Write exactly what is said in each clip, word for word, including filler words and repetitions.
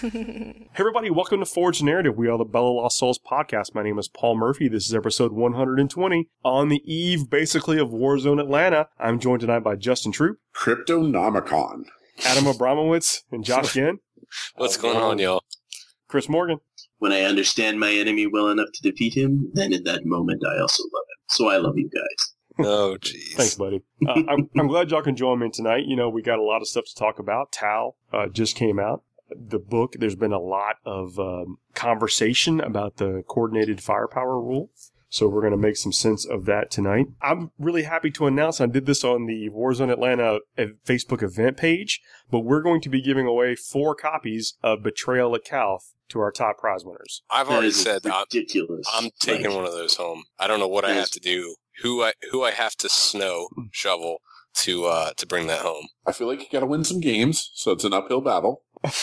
Hey everybody, welcome to Forge Narrative. We are the Bella Lost Souls podcast. My name is Paul Murphy. This is episode one hundred twenty. On the eve, basically, of Warzone Atlanta, I'm joined tonight by Justin Troop, Cryptonomicon, Adam Abramowitz, and Josh Ginn. What's going on, y'all? Chris Morgan. When I understand my enemy well enough to defeat him, then in that moment I also love him. So I love you guys. Oh, jeez. Thanks, buddy. Uh, I'm, I'm glad y'all can join me tonight. You know, we got a lot of stuff to talk about. Tau uh, just came out. The book, there's been a lot of um, conversation about the coordinated firepower rule. So we're going to make some sense of that tonight. I'm really happy to announce, I did this on the Warzone Atlanta Facebook event page, but we're going to be giving away four copies of Betrayal at Calth to our top prize winners. I've already said ridiculous. I'm, I'm taking like, one of those home. I don't know what I have to do, who I who I have to snow shovel to uh, to bring that home. I feel like you got to win some games, so it's an uphill battle.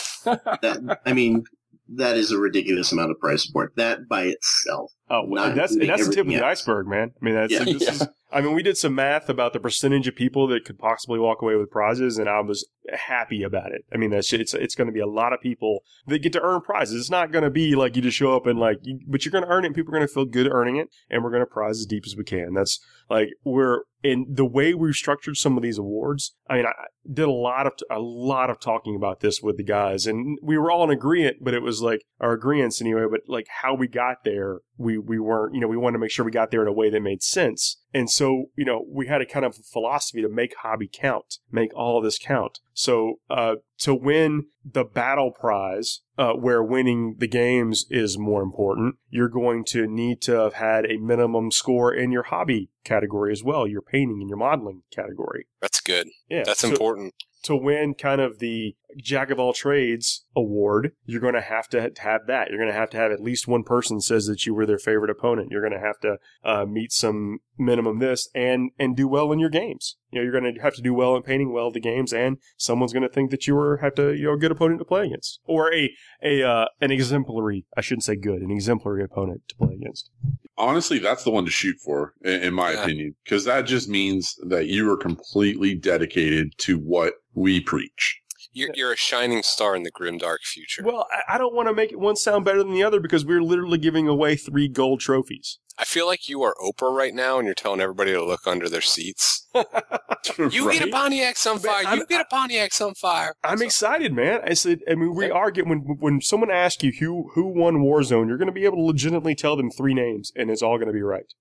that, I mean, that is a ridiculous amount of price support. That by itself. Oh, well, that's and that's the tip of the else. iceberg, man. I mean, that's yeah. like, this yeah. is. I mean, we did some math about the percentage of people that could possibly walk away with prizes, and I was happy about it. I mean, that's it's it's going to be a lot of people that get to earn prizes. It's not going to be like you just show up and like, you, but you're going to earn it. And people are going to feel good earning it, and we're going to prize as deep as we can. That's like we're in the way we've structured some of these awards. I mean, I did a lot of a lot of talking about this with the guys, and we were all in agreement. But it was like our agreements anyway. But like how we got there, we we weren't. You know, we wanted to make sure we got there in a way that made sense. And so, you know, we had a kind of philosophy to make hobby count, make all of this count. So uh, to win the battle prize, uh, where winning the games is more important, you're going to need to have had a minimum score in your hobby category as well, your painting and your modeling category. That's good. Yeah, that's so, important. To win kind of the Jack of all trades award, you're going to have to have that. You're going to have to have at least one person says that you were their favorite opponent. You're going to have to uh, meet some minimum this and and do well in your games. You know, you're going to have to do well in painting well the games, and someone's going to think that you were have to you know a good opponent to play against, or a a uh, an exemplary. I shouldn't say good, an exemplary opponent to play against. Honestly, that's the one to shoot for, in, in my yeah. opinion, because that just means that you are completely dedicated to what we preach. You're, you're a shining star in the grim, dark future. Well, I, I don't want to make it one sound better than the other because we're literally giving away three gold trophies. I feel like you are Oprah right now, and you're telling everybody to look under their seats. You right? get a Pontiac Sunfire. Man, you get a Pontiac Sunfire. I'm so. excited, man. I said, I mean, we are getting when when someone asks you who who won Warzone, you're going to be able to legitimately tell them three names, and it's all going to be right.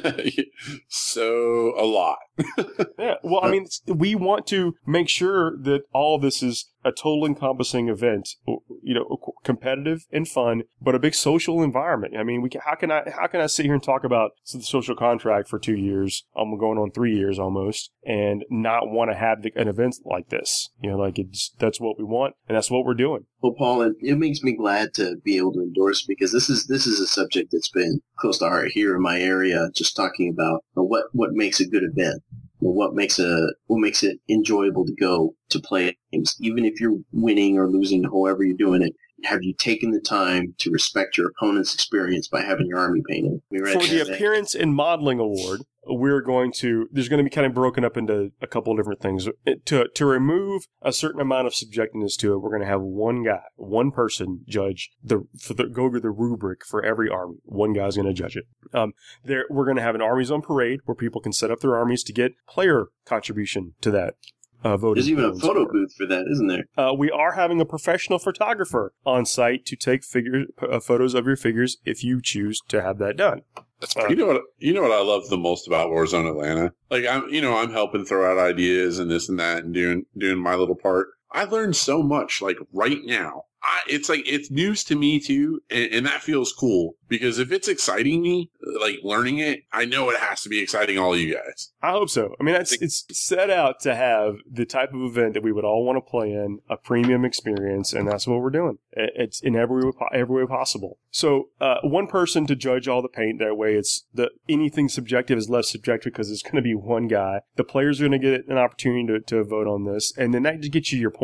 So a lot. Yeah. Well, I mean, we want to make sure that all this is a total encompassing event, you know, competitive and fun, but a big social environment. I mean, we can, how can I how can I sit here and talk about the social contract for two years, I'm going on three years almost, and not want to have the, an event like this? You know, like it's that's what we want, and that's what we're doing. Well, Paul, it, it makes me glad to be able to endorse because this is this is a subject that's been close to heart here in my area. Just talking about what what makes a good event. What makes a what makes it enjoyable to go to play games, even if you're winning or losing, however you're doing it. Have you taken the time to respect your opponent's experience by having your army painted? For the Appearance and Modeling Award, we're going to, there's going to be kind of broken up into a couple of different things. To to remove a certain amount of subjectiveness to it, we're going to have one guy, one person judge the, for the go over the rubric for every army. One guy's going to judge it. Um, there, we're going to have an Armies on Parade where people can set up their armies to get player contribution to that. Uh, There's even a photo booth for that, isn't there? Uh, we are having a professional photographer on site to take figure, uh, photos of your figures if you choose to have that done. That's uh, you know what you know what I love the most about Warzone Atlanta. Like I'm, you know, I'm helping throw out ideas and this and that and doing doing my little part. I learned so much. Like right now, I, it's like it's news to me too, and, and that feels cool because if it's exciting me, like learning it, I know it has to be exciting all you guys. I hope so. I mean, it's, it's set out to have the type of event that we would all want to play in, a premium experience, and that's what we're doing. It's in every way, every way possible. So, uh, one person to judge all the paint. That way, it's the anything subjective is less subjective because it's going to be one guy. The players are going to get an opportunity to, to vote on this, and then that just gets you your points.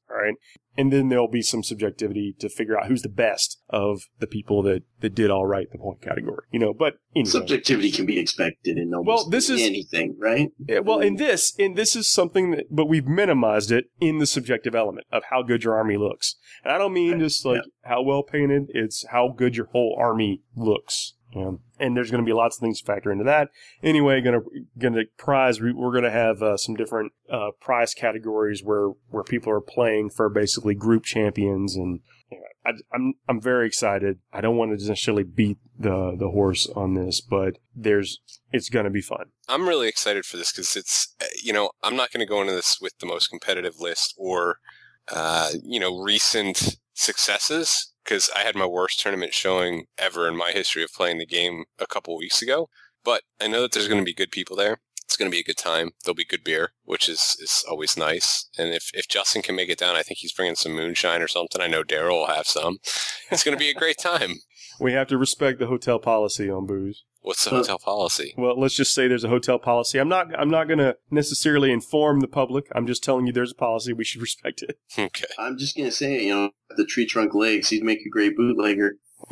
All right. And then there'll be some subjectivity to figure out who's the best of the people that, that did all right in the point category. You know, but anyway. Subjectivity can be expected in almost well, this is, anything, right? Yeah, well, in this, in this is something that, but we've minimized it in the subjective element of how good your army looks. And I don't mean right. just like yeah. how well painted, it's how good your whole army looks. Um, and there's going to be lots of things to factor into that. Anyway, going to going to prize. We're going to have uh, some different uh, prize categories where, where people are playing for basically group champions, and you know, I, I'm I'm very excited. I don't want to necessarily beat the the horse on this, but there's it's going to be fun. I'm really excited for this because it's you know I'm not going to go into this with the most competitive list or uh, you know recent successes. Because I had my worst tournament showing ever in my history of playing the game a couple weeks ago. But I know that there's going to be good people there. It's going to be a good time. There'll be good beer, which is, is always nice. And if, if Justin can make it down, I think he's bringing some moonshine or something. I know Daryl will have some. It's going to be a great time. We have to respect the hotel policy on booze. What's the hotel policy? Well, let's just say there's a hotel policy. I'm not I'm not going to necessarily inform the public. I'm just telling you there's a policy. We should respect it. Okay. I'm just going to say, you know, the tree trunk legs, he'd make a great bootlegger.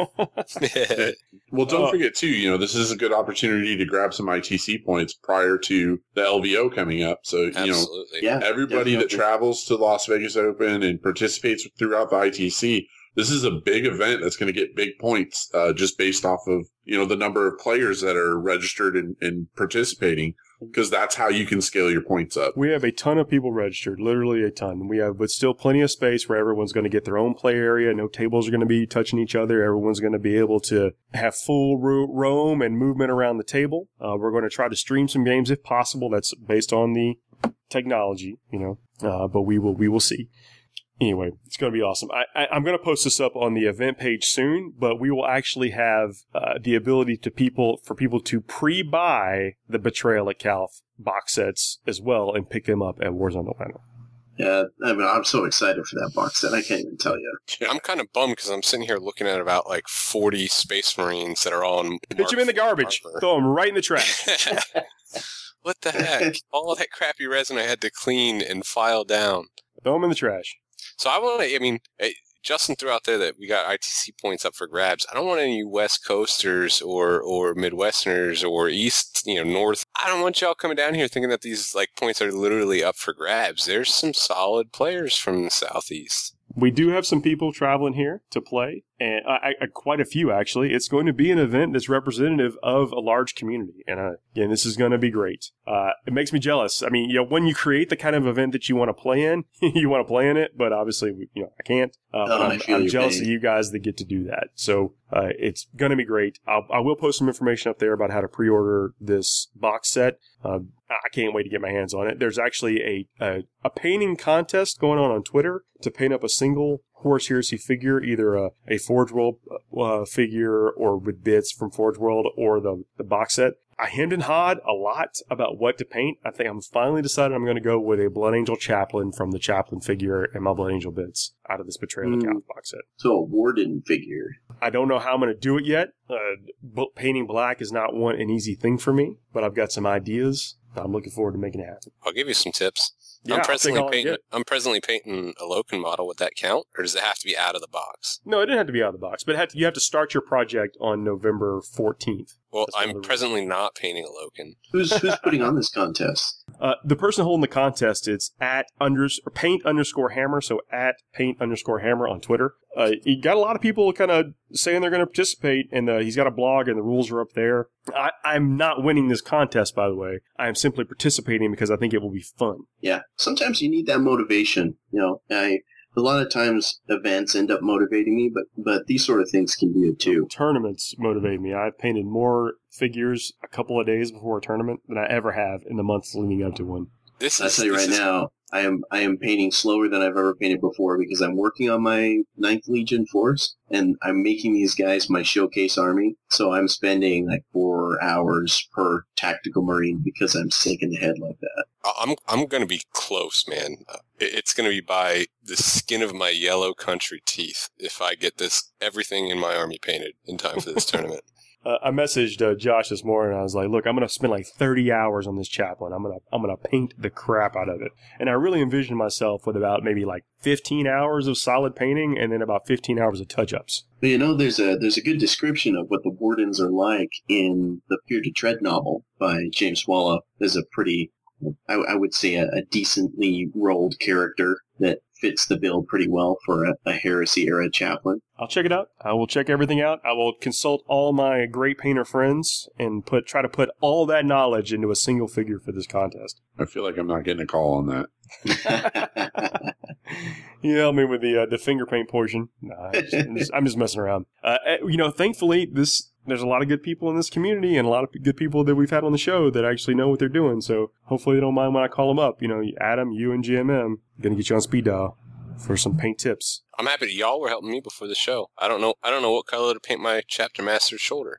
Well, don't forget, too, you know, this is a good opportunity to grab some I T C points prior to the L V O coming up. So, you Absolutely. know, yeah, everybody definitely. that travels to Las Vegas Open and participates throughout the I T C, this is a big event that's going to get big points uh, just based off of, you know, the number of players that are registered and, and participating, because that's how you can scale your points up. We have a ton of people registered, literally a ton. We have, but still plenty of space where everyone's going to get their own play area. No tables are going to be touching each other. Everyone's going to be able to have full ro- roam and movement around the table. Uh, we're going to try to stream some games if possible. That's based on the technology, you know, uh, but we will, we will see. Anyway, it's going to be awesome. I, I, I'm going to post this up on the event page soon, but we will actually have uh, the ability to people for people to pre-buy the Betrayal at Calif box sets as well and pick them up at Warzone Atlanta. Yeah, I mean, I'm so excited for that box set. I can't even tell you. I'm kind of bummed because I'm sitting here looking at about like forty Space Marines that are all in. Pitch them in the garbage. Marker. Throw them right in the trash. What the heck? All of that crappy resin I had to clean and file down. Throw them in the trash. So I want to, I mean, Justin threw out there that we got I T C points up for grabs. I don't want any West Coasters or, or Midwesterners or East, you know, North. I don't want y'all coming down here thinking that these like points are literally up for grabs. There's some solid players from the Southeast. We do have some people traveling here to play, and I, I, quite a few, actually. It's going to be an event that's representative of a large community, and uh, again, this is going to be great. Uh, it makes me jealous. I mean, you know, when you create the kind of event that you want to play in, you want to play in it, but obviously, you know, I can't. Uh, oh, but I'm, I I'm jealous pain. of you guys that get to do that. So uh, it's going to be great. I'll, I will post some information up there about how to pre-order this box set. Uh, I can't wait to get my hands on it. There's actually a, a a painting contest going on on Twitter to paint up a single Horus Heresy figure, either a, a Forge World uh, figure or with bits from Forge World or the, the box set. I hemmed and hawed a lot about what to paint. I think I'm finally decided I'm going to go with a Blood Angel Chaplain from the Chaplain figure and my Blood Angel bits out of this Betrayal of Mm. Calif box set. So a Warden figure. I don't know how I'm going to do it yet. Uh, b- painting black is not one an easy thing for me, but I've got some ideas. I'm looking forward to making it happen. I'll give you some tips. Yeah, I'm I'll presently take all I painting. get. I'm presently painting a Loken model. Would that count, or does it have to be out of the box? No, it didn't have to be out of the box, but it had to, you have to start your project on November fourteenth. Well, That's one of I'm the presently not painting a Loken. Who's who's putting on this contest? Uh, the person holding the contest is at unders or paint underscore hammer, so at paint underscore hammer on Twitter. Uh, he got a lot of people kind of saying they're going to participate, and uh, he's got a blog, and the rules are up there. I, I'm not winning this contest, by the way. I am simply participating because I think it will be fun. Yeah, sometimes you need that motivation. You know, I a lot of times events end up motivating me, but but these sort of things can do it too. Tournaments motivate me. I've painted more figures a couple of days before a tournament than I ever have in the months leading up to one. This I'll is tell you this right is- now, I am I am painting slower than I've ever painted before because I'm working on my Ninth Legion force and I'm making these guys my showcase army. So I'm spending like four hours per tactical marine because I'm sick in the head like that. I'm I'm going to be close, man. Uh, it- It's going to be by the skin of my yellow country teeth if I get this everything in my army painted in time for this tournament. Uh, I messaged uh, Josh this morning. I was like, "Look, I'm going to spend like thirty hours on this chaplain. I'm going to I'm going to paint the crap out of it." And I really envisioned myself with about maybe like fifteen hours of solid painting, and then about fifteen hours of touch-ups. But you know, there's a there's a good description of what the wardens are like in the Fear to Tread novel by James Swallow. There's a pretty, I, I would say, a, a decently rolled character that fits the bill pretty well for a, a heresy-era chaplain. I'll check it out. I will check everything out. I will consult all my great painter friends and put try to put all that knowledge into a single figure for this contest. I feel like I'm not getting a call on that. You help me with the uh, the finger paint portion. Nah, I'm, just, I'm, just, I'm just messing around. Uh, you know, thankfully, this there's a lot of good people in this community and a lot of good people that we've had on the show that actually know what they're doing. So hopefully they don't mind when I call them up. You know, Adam, you and G M M, going to get you on speed dial for some paint tips. I'm happy that y'all were helping me before the show. I don't know. I don't know what color to paint my chapter master's shoulder.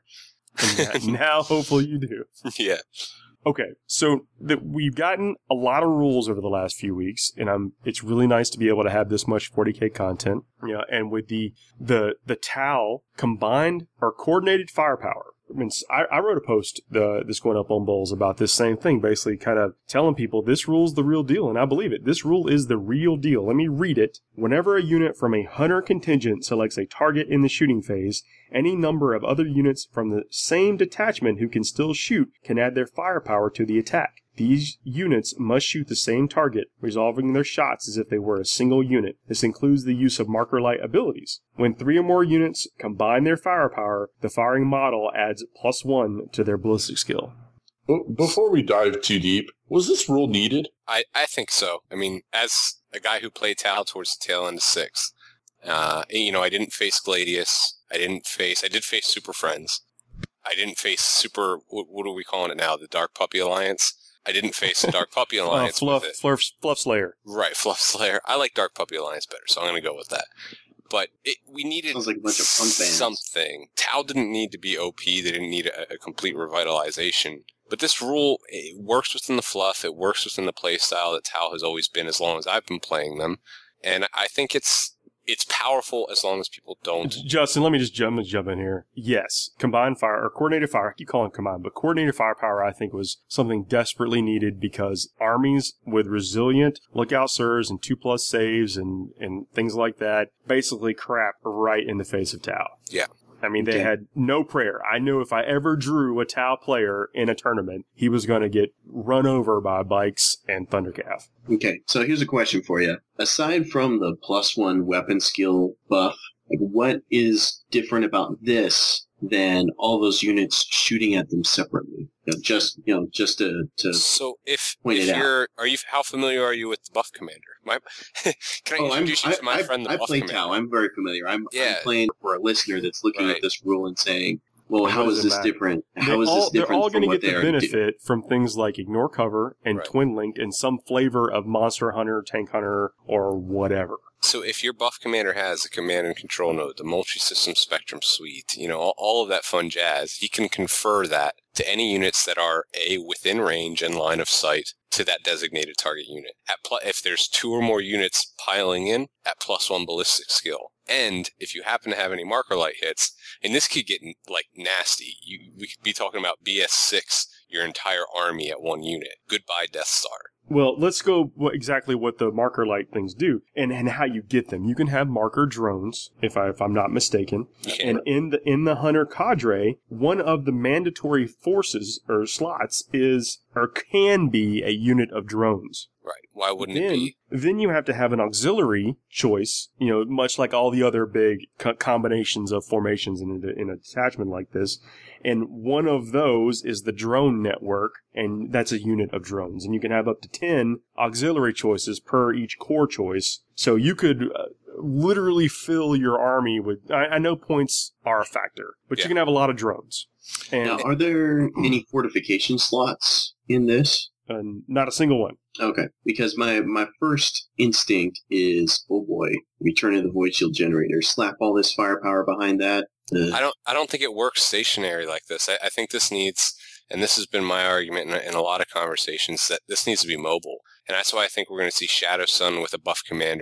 And now, hopefully, you do. Yeah. Okay, so the, we've gotten a lot of rules over the last few weeks, and I'm. It's really nice to be able to have this much forty K content. You know, and with the the the Tau combined or coordinated firepower. I mean, I, I wrote a post uh, that's going up on Bulls about this same thing, basically kind of telling people this rule's the real deal, and I believe it. This rule is the real deal. Let me read it. Whenever a unit from a hunter contingent selects a target in the shooting phase, any number of other units from the same detachment who can still shoot can add their firepower to the attack. These units must shoot the same target, resolving their shots as if they were a single unit. This includes the use of marker light abilities. When three or more units combine their firepower, the firing model adds plus one to their ballistic skill. Before we dive too deep, was this rule needed? I, I think so. I mean, as a guy who played Tau towards the tail end of sixth, uh, you know, I didn't face Gladius. I didn't face, I did face Super Friends. I didn't face Super, what, what are we calling it now? The Dark Puppy Alliance. I didn't face the Dark Puppy Alliance. uh, fluff, with it. fluff, fluff Slayer. Right, Fluff Slayer. I like Dark Puppy Alliance better, so I'm going to go with that. But it, we needed Sounds like a bunch of punk bands. something. Tau didn't need to be O P. They didn't need a, a complete revitalization. But this rule, it works within the fluff. It works within the play style that Tau has always been as long as I've been playing them. And I think it's it's powerful as long as people don't. Justin, let me just jump, jump in here. Yes, combined fire, or coordinated fire, I keep calling it combined, but coordinated firepower I think was something desperately needed because armies with resilient lookout sirs and two plus saves and, and things like that basically crap right in the face of Tau. Yeah. I mean, they Okay. had no prayer. I knew if I ever drew a Tau player in a tournament, he was going to get run over by bikes and Thundercalf. Okay, so here's a question for you. Aside from the plus one weapon skill buff, like what is different about this than all those units shooting at them separately? You know, just you know, just to, to So if, Point if it out. you're, are you, how familiar are you with the Buff Commander? My, can I oh, I'm, introduce you I, to my I, friend, the I Buff play Commander? Tau. I'm very familiar. I'm, Yeah. I'm playing for a listener that's looking Right. at this rule and saying, "Well, What how does is it this matter? different? They How is all, this different they're all from going to what get they the are doing?" benefit from things like Ignore Cover and Right. Twin Linked and some flavor of Monster Hunter, Tank Hunter, or whatever. So if your Buff Commander has a command and control node, the multi-system spectrum suite, you know, all, all of that fun jazz, he can confer that to any units that are A, within range and line of sight to that designated target unit. At pl- if there's two or more units piling in, at plus one ballistic skill. And if you happen to have any marker light hits, and this could get like nasty, you, we could be talking about B S six, your entire army at one unit. Goodbye Death Star. Well, let's go what, exactly what the marker light things do and, and how you get them. You can have marker drones, if I if I'm not mistaken. You can- And in the in the hunter cadre, one of the mandatory forces or slots is or can be a unit of drones. Right. Why wouldn't it Then, be? then you have to have an auxiliary choice, you know, much like all the other big co- combinations of formations in a, in a detachment like this. And one of those is the drone network, and that's a unit of drones. And you can have up to ten auxiliary choices per each core choice. So you could uh, literally fill your army with, I, I know points are a factor, but Yeah. you can have a lot of drones. And Now, are there any fortification slots in this? uh, not a single one. Okay, because my, my first instinct is, oh boy, Return of the Void Shield Generator. Slap all this firepower behind that. Uh, I don't. I don't think it works stationary like this. I, I think this needs, and this has been my argument in, in a lot of conversations, that this needs to be mobile. And that's why I think we're going to see Shadow Sun with a buff commander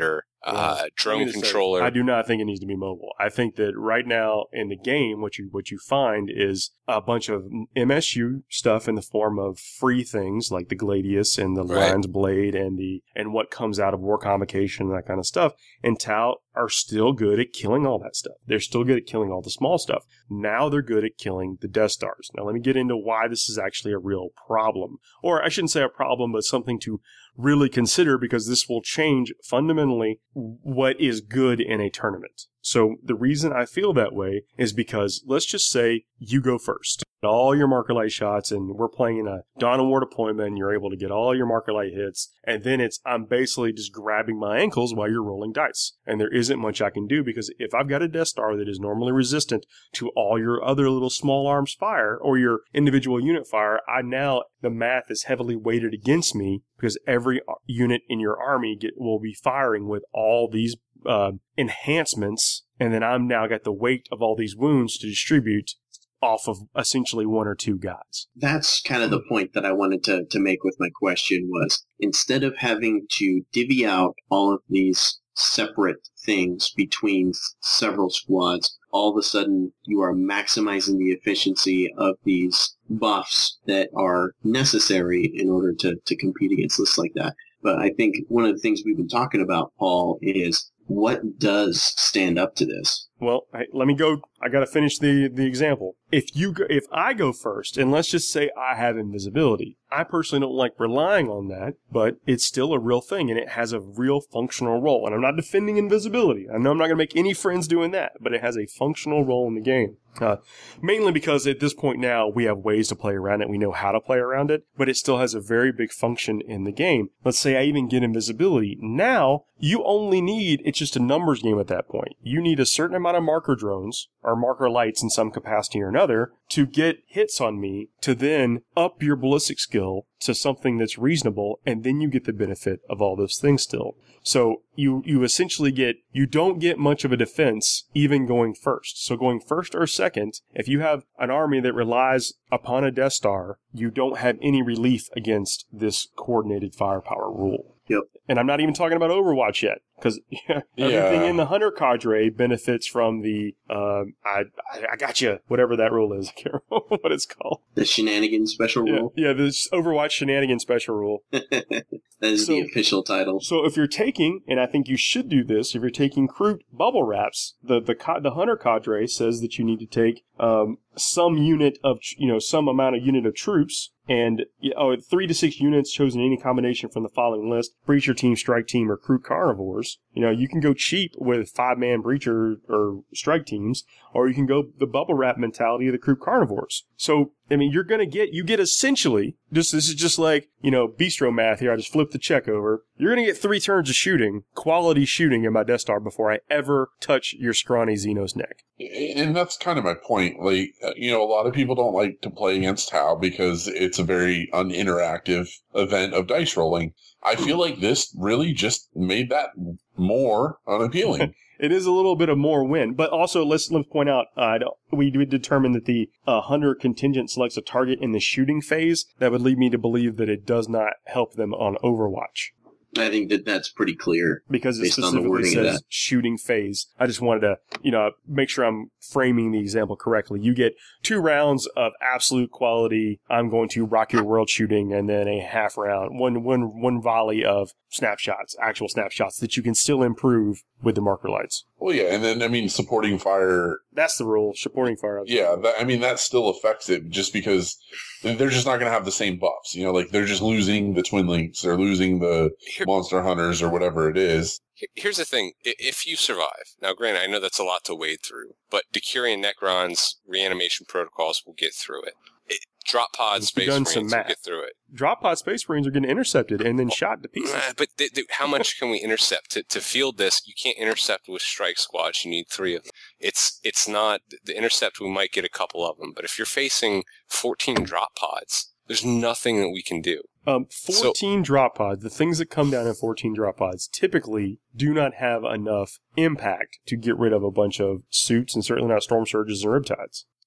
uh, Well, drone let me just say, controller. I do not think it needs to be mobile. I think that right now in the game, what you what you find is a bunch of M S U stuff in the form of free things like the Gladius and the Right. Lion's Blade and the and what comes out of War Convocation and that kind of stuff. And Tau are still good at killing all that stuff. They're still good at killing all the small stuff. Now they're good at killing the Death Stars. Now let me get into why this is actually a real problem. Or I shouldn't say a problem, but something to really consider, because this will change fundamentally what is good in a tournament. So the reason I feel that way is because let's just say you go first. All your marker light shots, and we're playing in a Dawn of War deployment, and you're able to get all your marker light hits, and then it's I'm basically just grabbing my ankles while you're rolling dice. And there isn't much I can do, because if I've got a Death Star that is normally resistant to all your other little small arms fire or your individual unit fire, I now the math is heavily weighted against me, because every unit in your army get, will be firing with all these uh, enhancements, and then I'm now got the weight of all these wounds to distribute off of essentially one or two guys. That's kind of the point that I wanted to, to make with my question was, instead of having to divvy out all of these separate things between several squads, all of a sudden you are maximizing the efficiency of these buffs that are necessary in order to, to compete against lists like that. But I think one of the things we've been talking about, Paul, is what does stand up to this? Well, hey, let me go. I got to finish the, the example. If you go, if I go first, and let's just say I have invisibility, I personally don't like relying on that, but it's still a real thing, and it has a real functional role. And I'm not defending invisibility. I know I'm not going to make any friends doing that, but it has a functional role in the game. Uh, mainly because at this point now, we have ways to play around it. We know how to play around it, but it still has a very big function in the game. Let's say I even get invisibility. Now, you only need, it's just a numbers game at that point. You need a certain amount of marker drones, or marker lights in some capacity or another, to get hits on me, to then up your ballistic skill to something that's reasonable, and then you get the benefit of all those things still. So you you essentially get, you don't get much of a defense even going first. So going first or second, if you have an army that relies upon a Death Star, you don't have any relief against this coordinated firepower rule. Yep. And I'm not even talking about Overwatch yet, because yeah, everything Yeah. in the Hunter cadre benefits from the, uh, I, I I got you, whatever that rule is. I can't remember what it's called. The shenanigans special Yeah, rule? yeah, this Overwatch shenanigan special rule. That is So- the official title. So if you're taking, and I think you should do this, if you're taking Kroot bubble wraps, the the co- the Hunter cadre says that you need to take um, some unit of, you know, some amount of unit of troops, and oh, three to six units chosen in any combination from the following list: Breacher Team, Strike Team, or Kroot Carnivores. You know, you can go cheap with five-man Breacher or Strike Teams, or you can go the bubble wrap mentality of the Kroot Carnivores. So, I mean, you're going to get, you get essentially, just this is just like, you know, bistro math here. I just flipped the check over. You're going to get three turns of shooting, quality shooting in my Death Star before I ever touch your scrawny Xenos neck. And that's kind of my point. Like, uh, you know, a lot of people don't like to play against Tau because it's a very uninteractive event of dice rolling. I feel like this really just made that more unappealing. It is a little bit of more win, but also let's let's point out uh, I don't- we did determine that the uh, Hunter contingent selects a target in the shooting phase. That would lead me to believe that it does not help them on Overwatch, I think that that's pretty clear. because it Based on the specifically wording of says that. shooting phase. I just wanted to, you know, make sure I'm framing the example correctly. You get two rounds of absolute quality, I'm going to rock your world shooting, and then a half round, one, one, one volley of snapshots, actual snapshots that you can still improve with the marker lights. Well, yeah, and then, I mean, supporting fire, That's the rule. Supporting fire. yeah, that, I mean, that still affects it just because they're just not going to have the same buffs. You know, like, they're just losing the Twin Links, they're losing the Here- Monster Hunters or whatever it is. Here- Here's the thing. I- If you survive, now granted, I know that's a lot to wade through, but Decurion Necron's reanimation protocols will get through it. it drop pod It's Space begun some Marines will math. get through it. Drop pod Space Marines are getting intercepted and then shot to pieces. Uh, but th- th- how much can we intercept? To, to field this, you can't intercept with strike squads. You need three of them. It's it's not, the intercept, we might get a couple of them, but if you're facing fourteen drop pods, there's nothing that we can do. Um, fourteen drop pods, the things that come down in fourteen drop pods, typically do not have enough impact to get rid of a bunch of suits, and certainly not storm surges and riptides.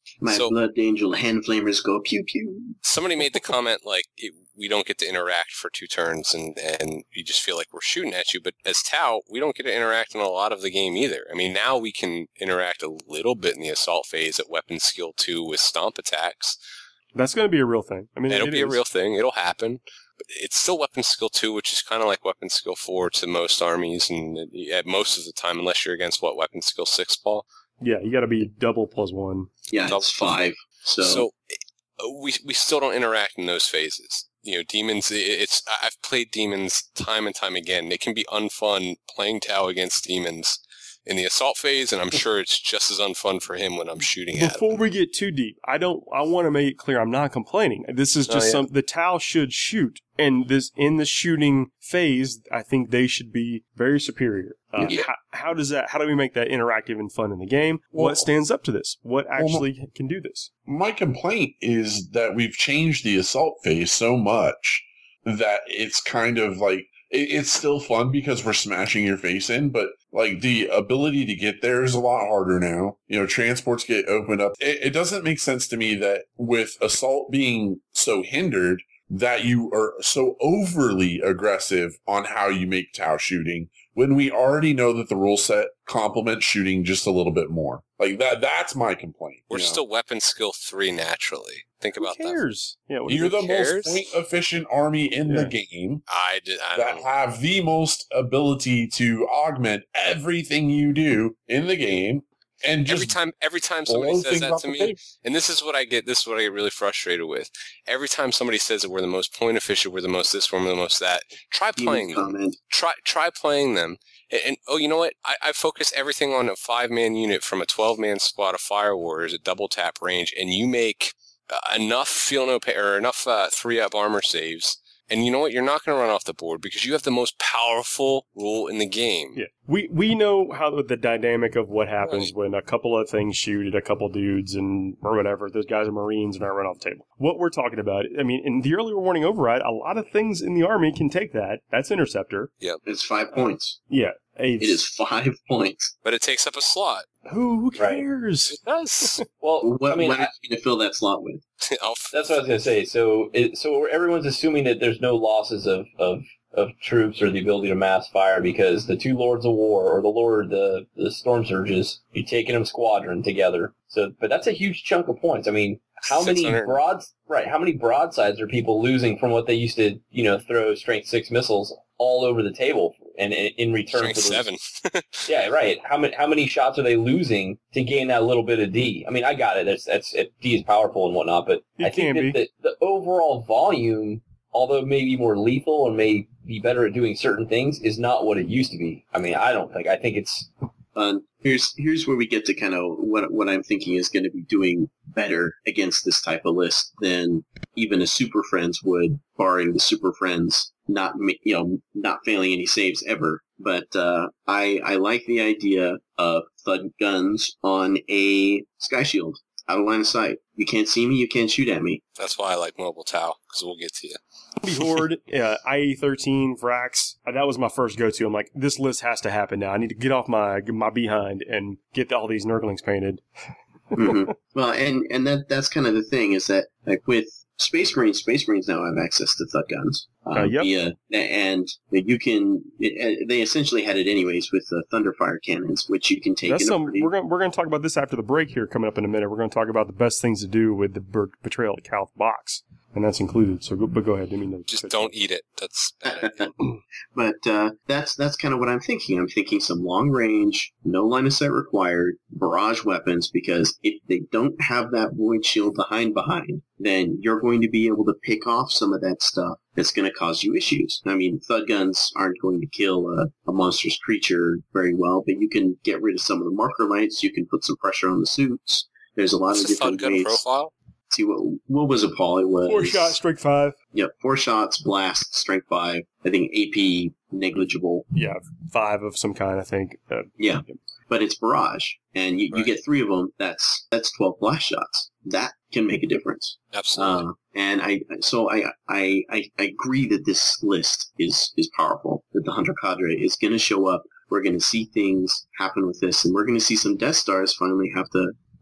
My So- blood angel hand flamers go pew pew. Somebody made the comment like it, we don't get to interact for two turns, and and you just feel like we're shooting at you. But as Tau, we don't get to interact in a lot of the game either. I mean, now we can interact a little bit in the assault phase at weapon skill two with stomp attacks. That's going to be a real thing. I mean, It'll it be a is. real thing. It'll happen. But it's still weapon skill two, which is kind of like weapon skill four to most armies, and at most of the time, unless you're against what weapon skill six, Paul. Yeah, you got to be double plus one. Yeah, Double- it's five. So, So uh, we we still don't interact in those phases. You know, demons. it- It's I've played demons time and time again. It can be unfun playing Tau against demons in the assault phase, and I'm sure it's just as unfun for him when I'm shooting at him. Before we get too deep, I don't. I want to make it clear I'm not complaining. This is Oh, just yeah. some. The Tau should shoot, and this in the shooting phase, I think they should be very superior. Uh, Yeah. how, how does that? How do we make that interactive and fun in the game? Well- what stands up to this? What actually can do this? My complaint is that we've changed the assault phase so much that it's kind of like it, it's still fun because we're smashing your face in, but like the ability to get there is a lot harder now. You know, transports get opened up. It, it doesn't make sense to me that with assault being so hindered, that you are so overly aggressive on how you make Tau shooting when we already know that the rule set complements shooting just a little bit more. Like that, that's my complaint. We're you know? still weapon skill three naturally. Think Who about that. cares? Yeah, what- You're the cares? most point efficient army in Yeah. the game I did. I that don't. have the most ability to augment everything you do in the game, and just Every time, every time somebody blow says things that off to the me, face. and this is what I get. This is what I get really frustrated with. Every time somebody says that we're the most point efficient, we're the most this, we're the most that. Try playing demon them. comment. Try try playing them. And, and oh, you know what? I, I focus everything on a five man unit from a twelve man squad of Fire Warriors at double tap range, and you make uh, enough feel no pain or enough uh, three up armor saves. And you know what? You're not going to run off the board because you have the most powerful rule in the game. Yeah, we we know how the dynamic of what happens Right. when a couple of things shoot at a couple dudes and or whatever. Those guys are Marines and aren't run off the table. What we're talking about, I mean, in the early warning override, a lot of things in the army can take that. That's Interceptor. It's five points. Yeah, a, It is five points. But it takes up a slot. Who who Right. cares? It does. Well, What, I mean, what I, are you going to fill that slot with? I'll that's what I was going to say. So, it, so everyone's assuming that there's no losses of, of, of troops or the ability to mass fire because the two Lords of War or the Lord, the, the Storm Surges, you're taking them squadron together. So, but that's a huge chunk of points. I mean, how many six hundred. broads, right? How many broadsides are people losing from what they used to, you know, throw strength six missiles all over the table and in, in return Strength for those, seven. Yeah, right. How many how many shots are they losing to gain that little bit of D? I mean, I got it. That's that's it, D is powerful and whatnot, but It I think can that the, the overall volume, although it may be more lethal and may be better at doing certain things, is not what it used to be. I mean, I don't think. I think it's Uh, here's here's where we get to kind of what what I'm thinking is going to be doing better against this type of list than even a Super Friends would, barring the Super Friends not ma- you know not failing any saves ever. But uh, I I like the idea of thud guns on a Sky Shield out of line of sight. You can't see me, you can't shoot at me. That's why I like Mobile Tau, because we'll get to you. Horde, uh, I E thirteen, Vrax. Uh, that was my first go-to. I'm like, this list has to happen now. I need to get off my my behind and get all these Nurglings painted. Mhm. Well, and and that that's kind of the thing is that like with Space Marines, Space Marines now have access to thud guns. Uh, yep. via, and you can. It, they essentially had it anyways with the Thunderfire cannons, which you can take. That's in a some. pretty, We're gonna we're gonna talk about this after the break here, coming up in a minute. We're gonna talk about the best things to do with the Ber- Betrayal of Calth box, and that's included. So, go, but go ahead. I mean, Just don't eat it. That's bad idea. But uh, that's that's kind of what I'm thinking. I'm thinking some long range, no line of sight required, barrage weapons. Because if they don't have that void shield to hide behind, then you're going to be able to pick off some of that stuff that's going to cause you issues. I mean, thud guns aren't going to kill a, a monstrous creature very well, but you can get rid of some of the marker lights. You can put some pressure on the suits. There's a lot What's of the thud different gun ways. profile? See what what was it, Paul? It was four shot, strike five. Yep, four shots, blast, strength five. I think A P negligible. Yeah, five of some kind. I think. Uh, Yeah, but it's barrage, and you, you Right. get three of them. That's that's twelve blast shots. That can make a difference. Absolutely. Uh, and I so I, I I I agree that this list is is powerful. That the Hunter Cadre is going to show up. We're going to see things happen with this, and we're going to see some Death Stars finally have to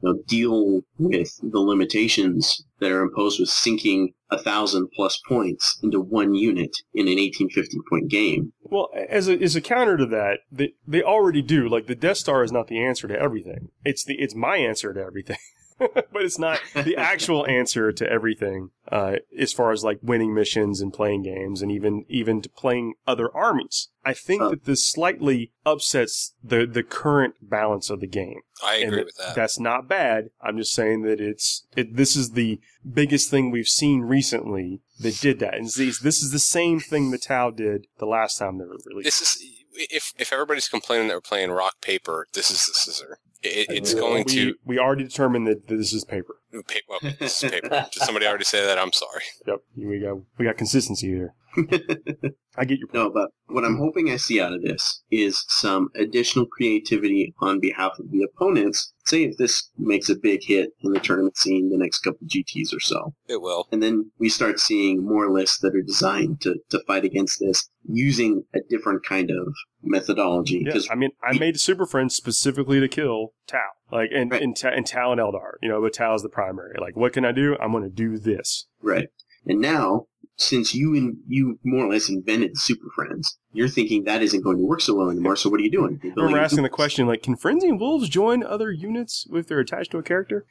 you know, deal with the limitations that are imposed with sinking a thousand plus points into one unit in an eighteen fifty point game. Well, as a as a counter to that, they they already do. Like the Death Star is not the answer to everything. It's the it's my answer to everything. But it's not the actual answer to everything, uh, as far as like winning missions and playing games and even, even to playing other armies. I think Oh. that this slightly upsets the, the current balance of the game. I agree And with that. That's not bad. I'm just saying that it's, it, this is the biggest thing we've seen recently that did that. And this, this is the same thing that Tau did the last time they were released. This is if if everybody's complaining that we're playing rock paper, this is the scissor. It, it's We- going we, to we already determined that this is paper. pa- well, this is paper. Did somebody already say that? I'm sorry. Yep. We got, we got consistency here. I get your point. No, but what I'm hoping I see out of this is some additional creativity on behalf of the opponents. Say if this makes a big hit in the tournament scene the next couple G Ts or so. It will. And then we start seeing more lists that are designed to, to fight against this using a different kind of methodology. Yeah, Because I mean, I made Super Friends specifically to kill Tau, like and Right. and, Ta- and Tau and Eldar. You know, but Tau is the primary. Like, what can I do? I'm going to do this. Right. And now, since you and you more or less invented Super Friends, you're thinking that isn't going to work so well anymore. So what are you doing? You're I building remember a asking the duplex. question, like, can Frenzy and Wolves join other units if they're attached to a character?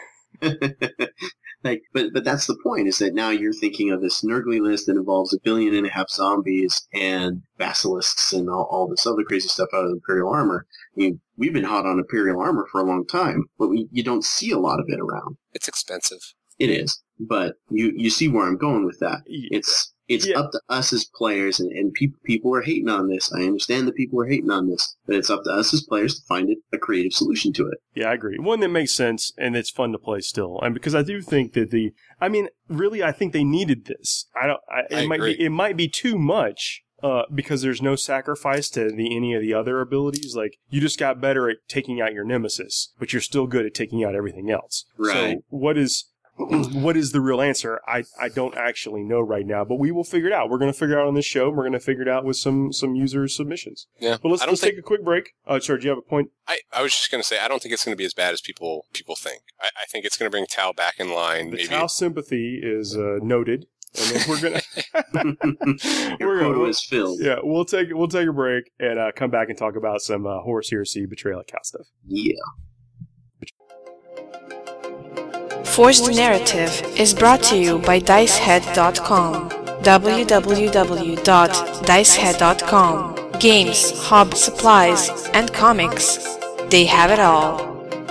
Like, but but that's the point, is that now you're thinking of this Nurgly list that involves a billion and a half zombies and basilisks and all, all this other crazy stuff out of Imperial armor. I mean, we've been hot on Imperial armor for a long time, but we, you don't see a lot of it around. It's expensive. It is, but you, you see where I'm going with that. Yeah. It's it's Yeah. up to us as players, and, and people people are hating on this. I understand that people are hating on this, but it's up to us as players to find it, a creative solution to it. Yeah, I agree. One that makes sense and it's fun to play still. And because I do think that the, I mean, really, I think they needed this. I don't. I, it I might agree. be. It might be too much. Uh, because there's no sacrifice to the, any of the other abilities. Like, you just got better at taking out your nemesis, but you're still good at taking out everything else. Right. So what is, what is the real answer? I, I don't actually know right now, but we will figure it out. We're going to figure it out on this show. And we're going to figure it out with some, some user submissions. Yeah. But let's, I don't let's think, take a quick break. Uh, sorry, do you have a point? I, I was just going to say, I don't think it's going to be as bad as people people think. I, I think it's going to bring Tau back in line. The Maybe Tau sympathy is uh, noted. And then we're gonna Your we're quota gonna is filled. yeah we'll take we'll take a break and uh, come back and talk about some uh, Horus Heresy Betrayal of Cal stuff. Yeah. Forced Narrative is brought to you by Dicehead dot com. w w w dot dicehead dot com. Games, hobby, supplies, and comics. They have it all.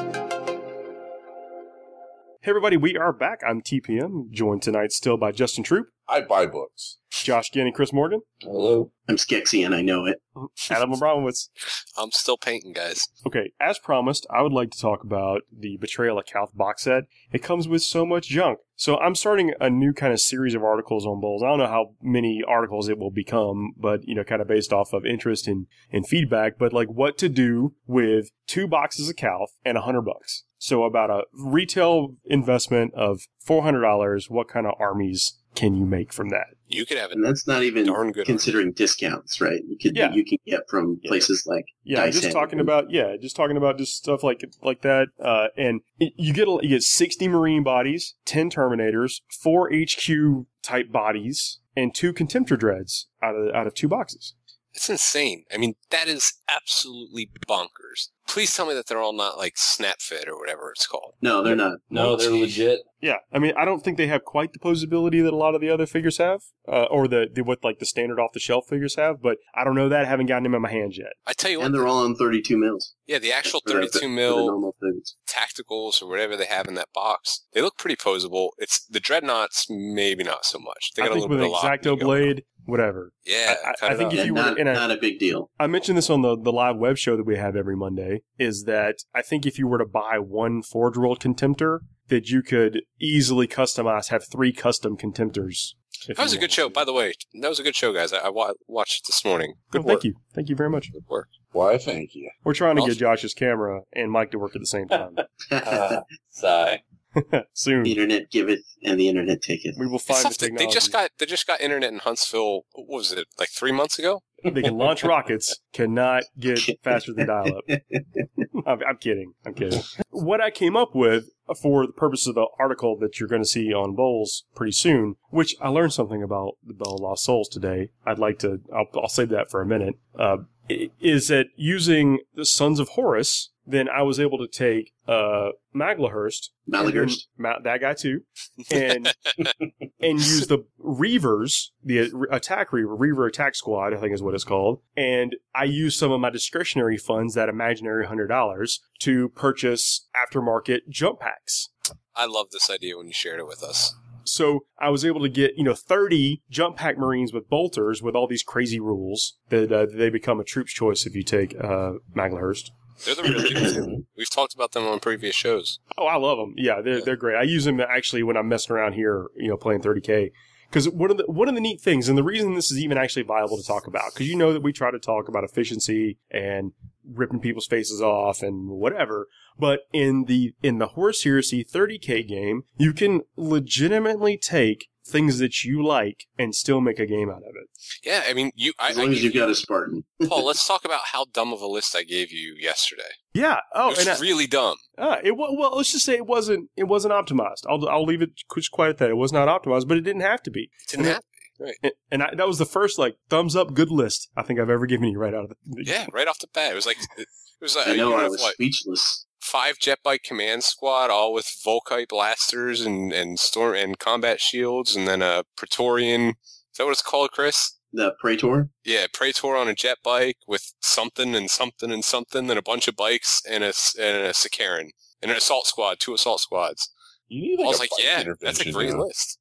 Hey everybody, we are back. I'm T P M, joined tonight still by Justin Troop, I buy books. Josh Ginn, and Chris Morgan, Hello. I'm Skexy and I know it. Adam Abramowitz. I'm still painting, guys. Okay, as promised, I would like to talk about the Betrayal of Calth box set. It comes with so much junk. So I'm starting a new kind of series of articles on Bowls. I don't know how many articles it will become, but, you know, kind of based off of interest and, and feedback, but like what to do with two boxes of Calth and a hundred bucks. So about a retail investment of four hundred dollars, what kind of armies can you make from that? You could have And it. that's not even Darn good. considering discounts, right? You could Yeah. you can get from Yeah. places like Yeah, Dice just Head. talking about yeah, just talking about just stuff like like that. Uh, and it, you get a- you get sixty Marine bodies, ten Terminators, four H Q type bodies, and two Contemptor Dreads out of out of two boxes. It's insane. I mean, that is absolutely bonkers. Please tell me that they're all not like snap fit or whatever it's called. No, they're not. No, they're legit. Yeah, I mean, I don't think they have quite the posability that a lot of the other figures have, uh, or the, the what like the standard off the shelf figures have. But I don't know that. I haven't gotten them in my hands yet. I tell you what, And they're all on thirty-two mils. yeah, the actual For the- thirty-two for the mil normal figures. tacticals or whatever they have in that box, they look pretty posable. It's the dreadnoughts, maybe not so much. They I got a think little with bit an of lock Exacto going on. blade, whatever. Yeah, I- I- cut I it think off. if Yeah, you were not, in a- not a big deal. I mentioned this on the, the live web show that we have every Monday, is that I think if you were to buy one Forge World Contemptor, that you could easily customize, have three custom Contemptors. if That was you a good wanted show, to. by the way. That was a good show, guys. I, I wa- watched it this morning. Good Well, work. thank you. Thank you very much. Good work. Why, thank you. We're trying to get Awesome. Josh's camera and Mike to work at the same time. Uh, sigh. Soon. The internet giveth and the internet taketh. We will find the They technology. just got they just got internet in Huntsville. What was it, like three months ago? They can launch rockets, cannot get faster than dial-up. I'm, I'm kidding. I'm kidding. What I came up with for the purpose of the article that you're going to see on Bowls pretty soon, which I learned something about the Bell of Lost Souls today. I'd like to, I'll, I'll save that for a minute, uh, is that using the Sons of Horus, then I was able to take uh, Maglahurst, Malagurst. Ma- that guy too, and and use the Reavers, the attack Reaver, Reaver Attack Squad, I think is what it's called, and I used some of my discretionary funds, that imaginary one hundred dollars, to purchase aftermarket jump packs. I love this idea when you shared it with us. So I was able to get, you know, thirty jump pack Marines with bolters with all these crazy rules that uh, they become a troop's choice if you take uh, Maglahurst. They're the real deal. We've talked about them on previous shows. Oh, I love them. Yeah, they're they're great. I use them actually when I'm messing around here, you know, playing thirty K. Because one of the one of the neat things, and the reason this is even actually viable to talk about, because you know that we try to talk about efficiency and ripping people's faces off and whatever, but in the in the Horus Heresy thirty K game, you can legitimately take things that you like and still make a game out of it. Yeah, I mean, you. I, As long I as you've got a Spartan. Paul, let's talk about how dumb of a list I gave you yesterday. Yeah. Oh, It was and I, really dumb. Uh, it wa- well, let's just say it wasn't it wasn't optimized. I'll I'll leave it just quite at that. It was not optimized, but it didn't have to be. It didn't have to be. Right. And, and I, that was the first like thumbs up good list I think I've ever given you right out of the Yeah, right off the bat, it was like it was like I know, you I have, was what, speechless. five jet bike command squad, all with Volkite blasters and and storm and combat shields, and then a Praetorian. Is that what it's called, Chris? The Praetor? Yeah, Praetor on a jet bike with something and something and something, then a bunch of bikes and a and a Sicaran and an assault squad, two assault squads. You need I like was a like, bike yeah, that's a intervention great now. list.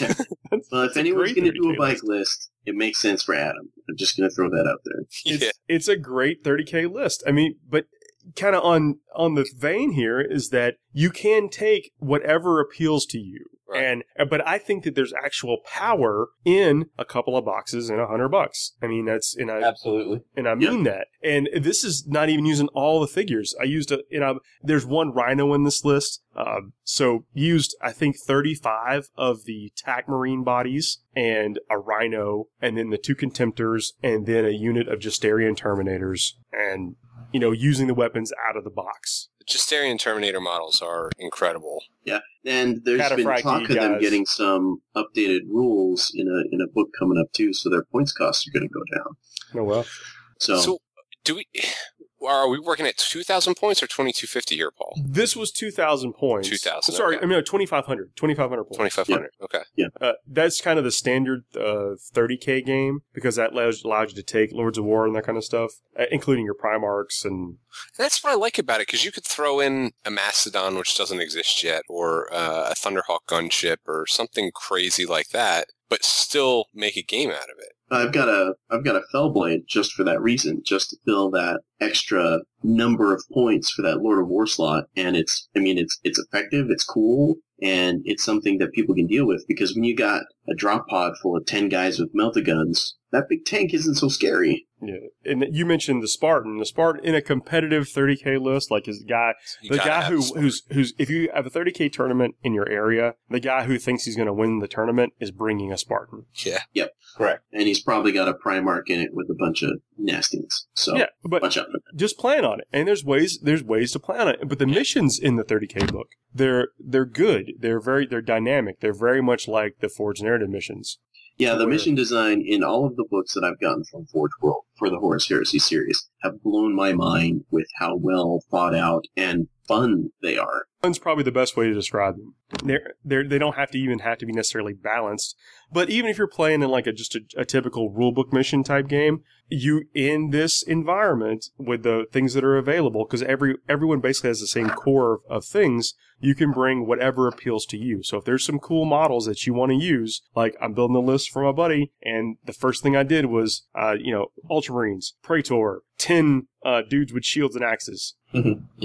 Well, if It's a anyone's great going to do a thirty K bike list. list, it makes sense for Adam. I'm just going to throw that out there. It's, Yeah, it's a great thirty K list. I mean, but kind of on on the vein here is that you can take whatever appeals to you. Right. And but I think that there's actual power in a couple of boxes and a hundred bucks. I mean, that's and I Absolutely. and I mean that. And this is not even using all the figures. I used a you know there's one Rhino in this list. Uh, so used I think thirty-five of the TAC Marine bodies and a Rhino, and then the two Contemptors, and then a unit of Justarian Terminators, and you know using the weapons out of the box. the Justarian Terminator models are incredible. Yeah, and there's been Cataphractii, talk of them guys. getting some updated rules in a in a book coming up too, so their points costs are going to go down. Oh well. So, So, do we? Are we working at two thousand points or twenty-two fifty here, Paul? This was two thousand points. two thousand, Sorry, okay. I mean, no, twenty-five hundred. twenty-five hundred points. twenty-five hundred. Okay. Uh, that's kind of the standard uh, thirty K game, because that allows, allows you to take Lords of War and that kind of stuff, uh, including your Primarchs. And That's what I like about it, because you could throw in a Mastodon, which doesn't exist yet, or uh, a Thunderhawk gunship, or something crazy like that, but still make a game out of it. I've got a I've got a Fellblade just for that reason, just to fill that extra number of points for that Lord of War slot. And it's I mean it's it's effective, it's cool, and it's something that people can deal with, because when you got a drop pod full of ten guys with melta-guns, that big tank isn't so scary. yeah, and you mentioned the Spartan. The Spartan in a competitive thirty K list, like is the guy, You the gotta guy have who a Spartan. who's who's if you have a thirty K tournament in your area, the guy who thinks he's going to win the tournament is bringing a Spartan. Yeah. Correct. And he's probably got a Primarch in it with a bunch of nastiness. So Yeah, but watch out for that. just plan on it, and there's ways there's ways to plan on it. But the missions in the thirty K book, they're they're good. They're very they're dynamic. They're very much like the Forged Narrative missions. Yeah, the where- mission design in all of the books that I've gotten from Forge World for the Horus Heresy series have blown my mind with how well thought out and fun they are. Fun's probably the best way to describe them. They're, they're, they don't have to even have to be necessarily balanced. But even if you're playing in like a just a, a typical rulebook mission type game, you in this environment with the things that are available, because every everyone basically has the same core of, of things, you can bring whatever appeals to you. So if there's some cool models that you want to use, like I'm building a list for my buddy, and the first thing I did was, uh, you know, Ultramarines, Praetor, ten uh, dudes with shields and axes. Yeah.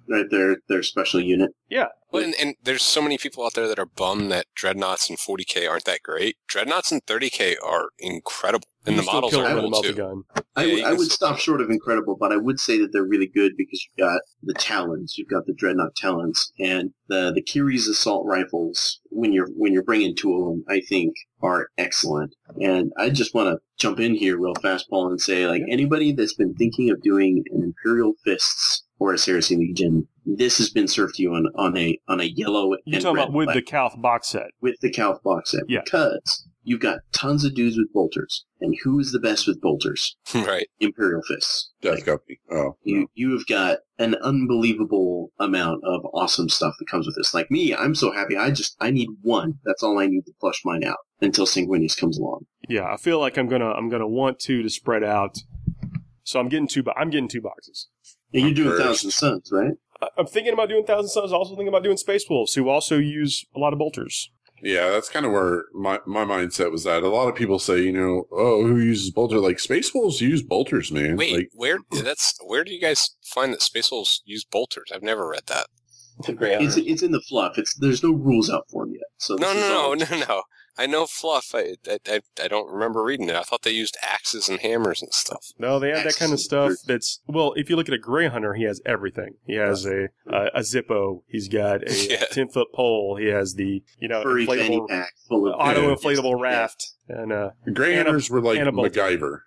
right? Their their special unit. Yeah. Well, and, and there's so many people out there that are bummed that Dreadnoughts and forty K aren't that great. Dreadnoughts and thirty K are incredible, and You the still models kill are them with a cool too. multi-gun. I, Yeah, w- you I can would still- stop short of incredible, but I would say that they're really good because you've got the Talons, you've got the Dreadnought Talons, and the the Kiri's assault rifles. When you're when you're bringing two of them, I think are excellent. And I just want to jump in here real fast, Paul, and say like anybody that's been thinking of doing an Imperial Fists or a Saracen Legion, this has been served to you on, on a on a yellow You're and talking red about with the plaque, Calth box set. with the Calth box set Yeah. because you've got tons of dudes with bolters, and who is the best with bolters? Right. Imperial Fists. Death Company. Oh. You you have got an unbelievable amount of awesome stuff that comes with this. Like me, I'm so happy. I just I need one. That's all I need to flush mine out until Sanguinius comes along. Yeah, I feel like I'm gonna I'm gonna want to to spread out. So I'm getting two. Bo- I'm getting two boxes. And you're doing First. Thousand Suns, right? I- I'm thinking about doing Thousand Suns. Also thinking about doing Space Wolves, who also use a lot of bolters. Yeah, that's kind of where my, my mindset was at. A lot of people say, you know, oh, who uses bolter? Like, Space Wolves use bolters, man. Wait, Like, where that's where do you guys find that Space Wolves use bolters? I've never read that. It's a Grey It's Hunter. it's in the fluff. It's there's no rules out for them yet. So No, this is no, all- no, no, no. I know fluff. I, I, I, I don't remember reading it. I thought they used axes and hammers and stuff. No, they have that kind of Excellent. stuff. That's well. If you look at a Grey Hunter, he has everything. He has a a, a Zippo. He's got a Yeah. ten foot pole. He has the you know furry fanny inflatable pack full of auto Yeah. inflatable raft and uh Grey And a- Hunters were like and a bolter. MacGyver.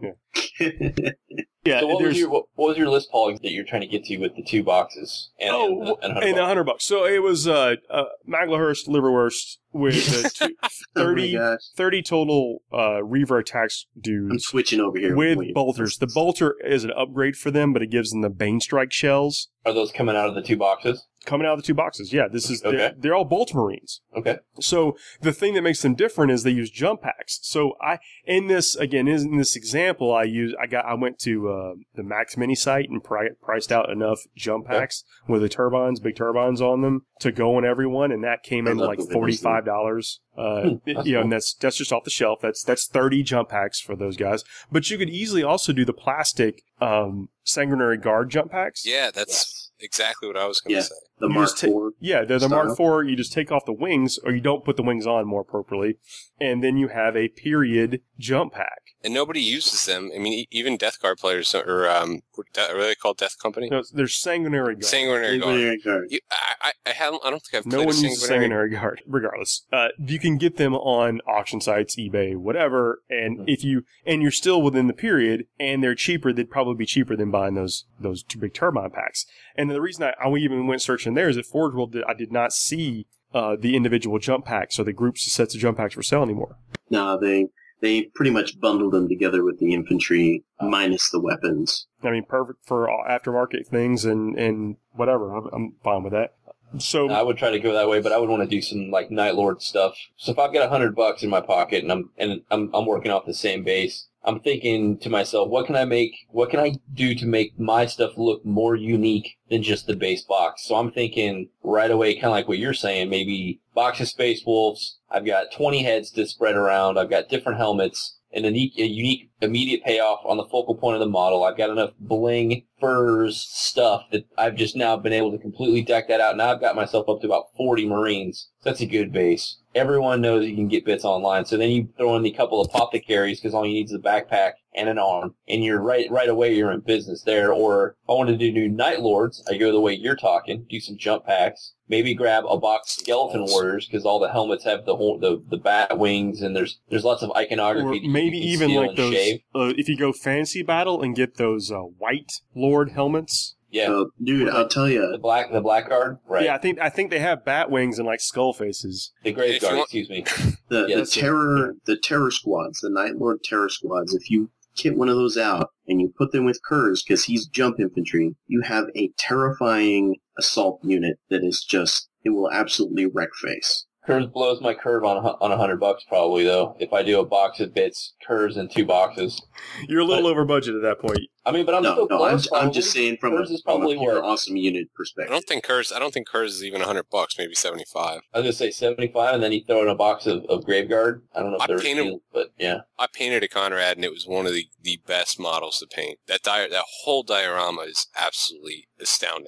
yeah. So what was there's your what, what was your list, Paul, that you're trying to get to with the two boxes and, oh and, the- and, and one hundred a bucks? hundred bucks. So it was uh, uh Maglehurst Liverwurst with uh, two, Oh my thirty, gosh. thirty total uh Reaver attacks I'm dudes switching over here with Wait. bolters. The bolter is an upgrade for them, but it gives them the Bane Strike shells. Are those coming out of the two boxes? Coming out of the two boxes, yeah. This is Okay. they're, they're all Bolt Marines. Okay. So the thing that makes them different is they use jump packs. So I, in this again, in this example, I use I got I went to uh, the Max Mini site and pri- priced out enough jump Okay. packs with the turbines, big turbines on them to go on everyone, and that came I in love like the videos, forty five dollars. Uh, Hmm, that's you know, cool. and that's that's just off the shelf. That's that's thirty jump packs for those guys. But you could easily also do the plastic um, Sanguinary Guard jump packs. Yeah, that's Yes. exactly what I was going to Yeah. say. The You Mark just ta- four. Yeah, they're the style. Mark four. You just take off the wings, or you don't put the wings on more appropriately, and then you have a period jump pack. And nobody uses them. I mean, e- even Death Guard players, or um, what- are they called Death Company? No, there's Sanguinary Guard. Sanguinary Guard. Sanguinary Guard. You, I, I, I haven't. I don't think I've No played one a uses Sanguinary. Sanguinary Guard. Regardless, uh, you can get them on auction sites, eBay, whatever. And Mhm. if you and you're still within the period, and they're cheaper, they'd probably be cheaper than buying those those two big turbine packs. And the reason I, I even went searching there is at Forge World, did, I did not see uh, the individual jump packs or the groups of sets of jump packs for sale anymore. No, they they pretty much bundled them together with the infantry minus the weapons. I mean, perfect for all aftermarket things and, and whatever. I'm, I'm fine with that. So I would try to go that way, but I would want to do some like Night Lord stuff. So if I've got a hundred bucks in my pocket and I'm and I'm I'm working off the same base, I'm thinking to myself, what can I make? What can I do to make my stuff look more unique than just the base box? So I'm thinking right away, kind of like what you're saying, maybe box of Space Wolves. I've got twenty heads to spread around. I've got different helmets. And a unique, a unique immediate payoff on the focal point of the model. I've got enough bling, furs, stuff that I've just now been able to completely deck that out. Now I've got myself up to about forty Marines. So that's a good base. Everyone knows you can get bits online. So then you throw in a couple of apothecaries because all you need is a backpack and an arm. And you're right right away, you're in business there. Or if I wanted to do Night Lords, I go the way you're talking, do some jump packs. Maybe grab a box of Skeleton Warriors because all the helmets have the whole, the, the bat wings and there's there's lots of iconography. or that you maybe can even steal like and those, shave. uh, if you go fantasy battle and get those uh, white Lord helmets. Yeah. So, dude, I'll tell The you, black, the black guard, right? Yeah, I think I think they have bat wings and like skull faces. The grave If you guard, want- excuse me. the, Yeah, the that's it. terror, the terror squads, the Night Lord terror squads. If you kit one of those out and you put them with Kurz because he's jump infantry, you have a terrifying assault unit that is just it will absolutely wreck face. Kurz blows my curve on a, hu- on a hundred bucks probably though. If I do a box of bits, Kurz in two boxes. You're a little over budget at that point. I mean, but I'm no, still no, I'm, close. I'm just probably. saying from a, Kurz is from a probably pure what? awesome unit I perspective. don't think Kurz. I don't think Kurz is even a hundred bucks. Maybe seventy-five. I was gonna say seventy-five, and then you throw in a box of, of Graveguard. I don't know if I they're painted- sealed, but yeah. I painted a Conrad, and it was one of the, the best models to paint. That di- that whole diorama is absolutely astounding.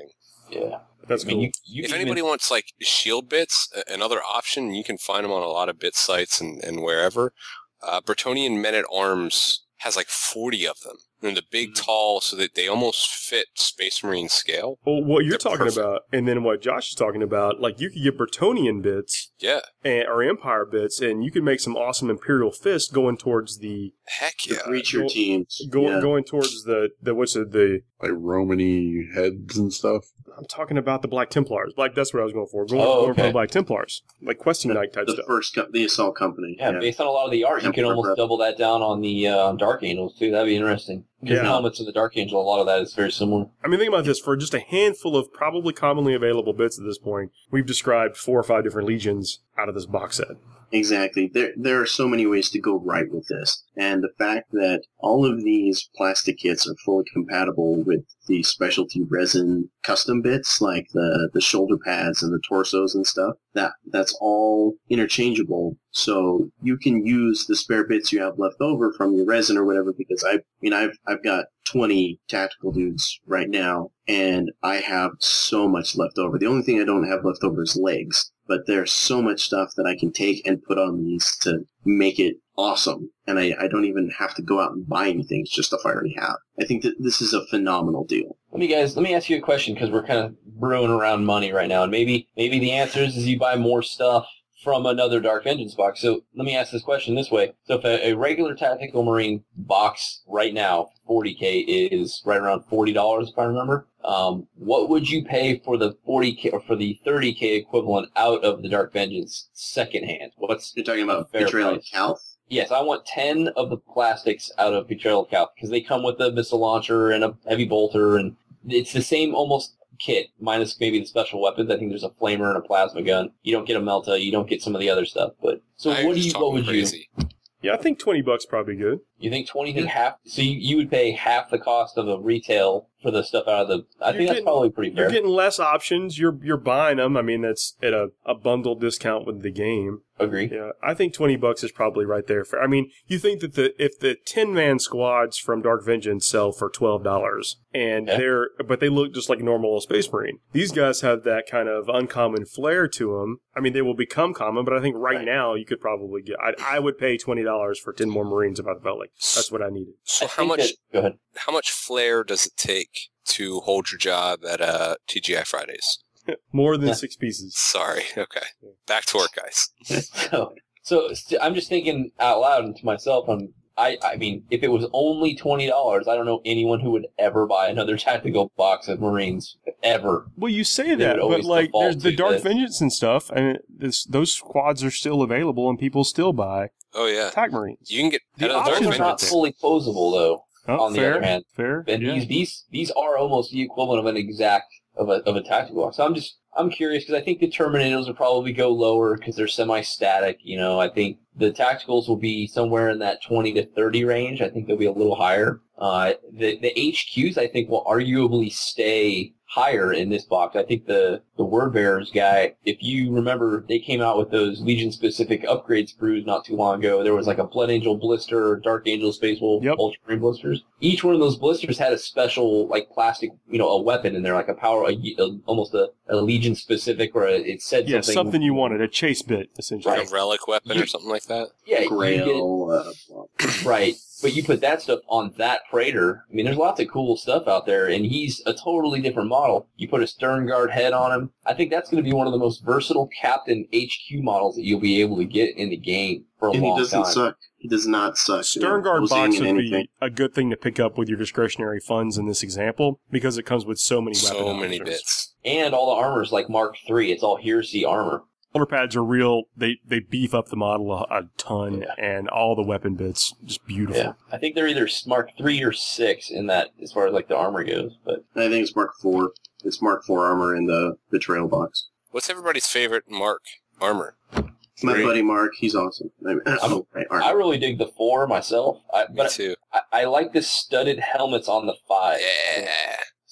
Yeah. That's I mean, cool. you, you If can anybody even- wants like shield bits, a- another option, you can find them on a lot of bit sites and, and wherever. Uh, Bretonnian Men at Arms has like forty of them. And the big, Mm-hmm. tall, so that they almost fit Space Marine scale. Well, what you're They're talking perfect. about, and then what Josh is talking about, like you could get Bretonnian bits Yeah. and, or Empire bits, and you can make some awesome Imperial Fist going towards the Heck The yeah. creature Go- teams. going yeah. going towards the the what's it the Like Romany heads and stuff. I'm talking about the Black Templars. Like that's what I was going for. Going, Oh, going for okay. the Black Templars, like questing knight type the stuff. first co- the assault company. Yeah, based on a lot of the art, you can Emperor almost Breath. double that down on the uh, Dark Angels, too. That'd be interesting. Because Yeah. the helmets of the Dark Angel, a lot of that is very similar. I mean, think about this. For just a handful of probably commonly available bits at this point, we've described four or five different legions out of this box set. Exactly. There there are so many ways to go right with this. And the fact that all of these plastic kits are fully compatible with the specialty resin custom bits, like the, the shoulder pads and the torsos and stuff, that that's all interchangeable. So you can use the spare bits you have left over from your resin or whatever, because I, I mean, I've, I've got twenty tactical dudes right now, and I have so much left over. The only thing I don't have left over is legs. But there's so much stuff that I can take and put on these to make it awesome. And I, I don't even have to go out and buy anything. It's just stuff I already have. I think that this is a phenomenal deal. Let me guys, let me ask you a question, because we're kind of brewing around money right now, and maybe maybe the answer is, is you buy more stuff from another Dark Vengeance box. So let me ask this question this way. So if a, a regular Tactical Marine box right now, forty K, is right around forty dollars, if I remember, um, what would you pay for the forty K or for the thirty K equivalent out of the Dark Vengeance secondhand? What's You're talking about Fair Betrayal of price. Calth? Yes, I want ten of the plastics out of Betrayal of Calth, because they come with a missile launcher and a heavy bolter, and it's the same almost kit, minus maybe the special weapons. I think there's a flamer and a plasma gun. You don't get a Melta, you don't get some of the other stuff. But so Now you're what do just you? What talking would crazy. you? Yeah, I think twenty bucks probably good. You think twenty? Think half? So you, you would pay half the cost of a retail for the stuff out of the. I You're think that's getting- probably pretty fair. You're getting less options. You're you're buying them. I mean, that's at a, a bundle discount with the game. Agree. Yeah, I think twenty bucks is probably right there. For I mean, you think that the if the ten man squads from Dark Vengeance sell for twelve dollars, and Yeah. they're but they look just like a normal Space Marine. These guys have that kind of uncommon flair to them. I mean, they will become common, but I think right, Right. now you could probably get. I, I would pay twenty dollars for ten more Marines if I felt like that's what I needed. So I how think much that- go ahead. how much flair does it take to hold your job at uh, T G I Fridays? More than Yeah. six pieces. Sorry. Okay. Back to work, guys. so, so st- I'm just thinking out loud to myself. I'm, I, I mean, if it was only twenty dollars, I don't know anyone who would ever buy another tactical box of Marines ever. Well, you say They that, would but always like, default there's the to Dark this. Vengeance and stuff, and this, those squads are still available, and people still buy Oh yeah. attack Marines. You can get The out of the Those options Dark are not Vengeance. fully posable, though. Oh, on the fair, other hand. fair. And yeah. these these these are almost the equivalent of an exact of a of a tactical box. So I'm just I'm curious because I think the Terminators will probably go lower because they're semi-static. You know, I think the tacticals will be somewhere in that twenty to thirty range. I think they'll be a little higher. Uh, the the H Qs I think will arguably stay higher in this box. I think the the Word Bearers guy, if you remember, they came out with those Legion specific upgrade sprues not too long ago. There was like a Blood Angel blister, Dark Angel Space Wolf, Yep. Ultramarine blisters. Each one of those blisters had a special like plastic, you know, a weapon in there, like a power, a, a, almost a, a Legion specific, or a, it said Yeah, something. something you wanted, a chase bit, essentially. Like a relic weapon or something like that. Yeah, you get, Grail. Uh, well, right. But you put that stuff on that Praetor. I mean, there's lots of cool stuff out there, and he's a totally different model. You put a Stern Guard head on him. I think that's going to be one of the most versatile Captain H Q models that you'll be able to get in the game for a and he long doesn't time. suck. He does not suck. Stern you know, Guard posing box in would anything. be a good thing to pick up with your discretionary funds in this example because it comes with so many weapon So many options. bits. And all the armor's like Mark three. It's all Heresy armor. Shoulder pads are real. They they beef up the model a, a ton, Yeah. and all the weapon bits just beautiful. Yeah, I think they're either Mark three or six in that as far as like the armor goes. But I think it's Mark four. It's Mark four armor in the Betrayal box. What's everybody's favorite Mark armor? My Three. buddy Mark, he's awesome. I mean, oh, right, armor. I really dig the four myself. I, Me but too. I, I like the studded helmets on the five. Yeah.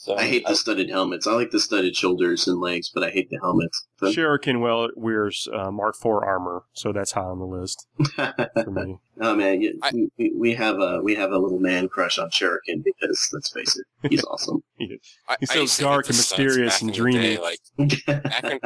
So I hate the studded helmets. I like the studded shoulders and legs, but I hate the helmets. But Shuriken well wears uh, Mark four armor, so that's high on the list for me. oh man, you, I- we, we have a we have a little man crush on Shuriken because let's face it, he's awesome. I, He's I so used to dark hate and the studs mysterious back and in the dreamy. day, like back in,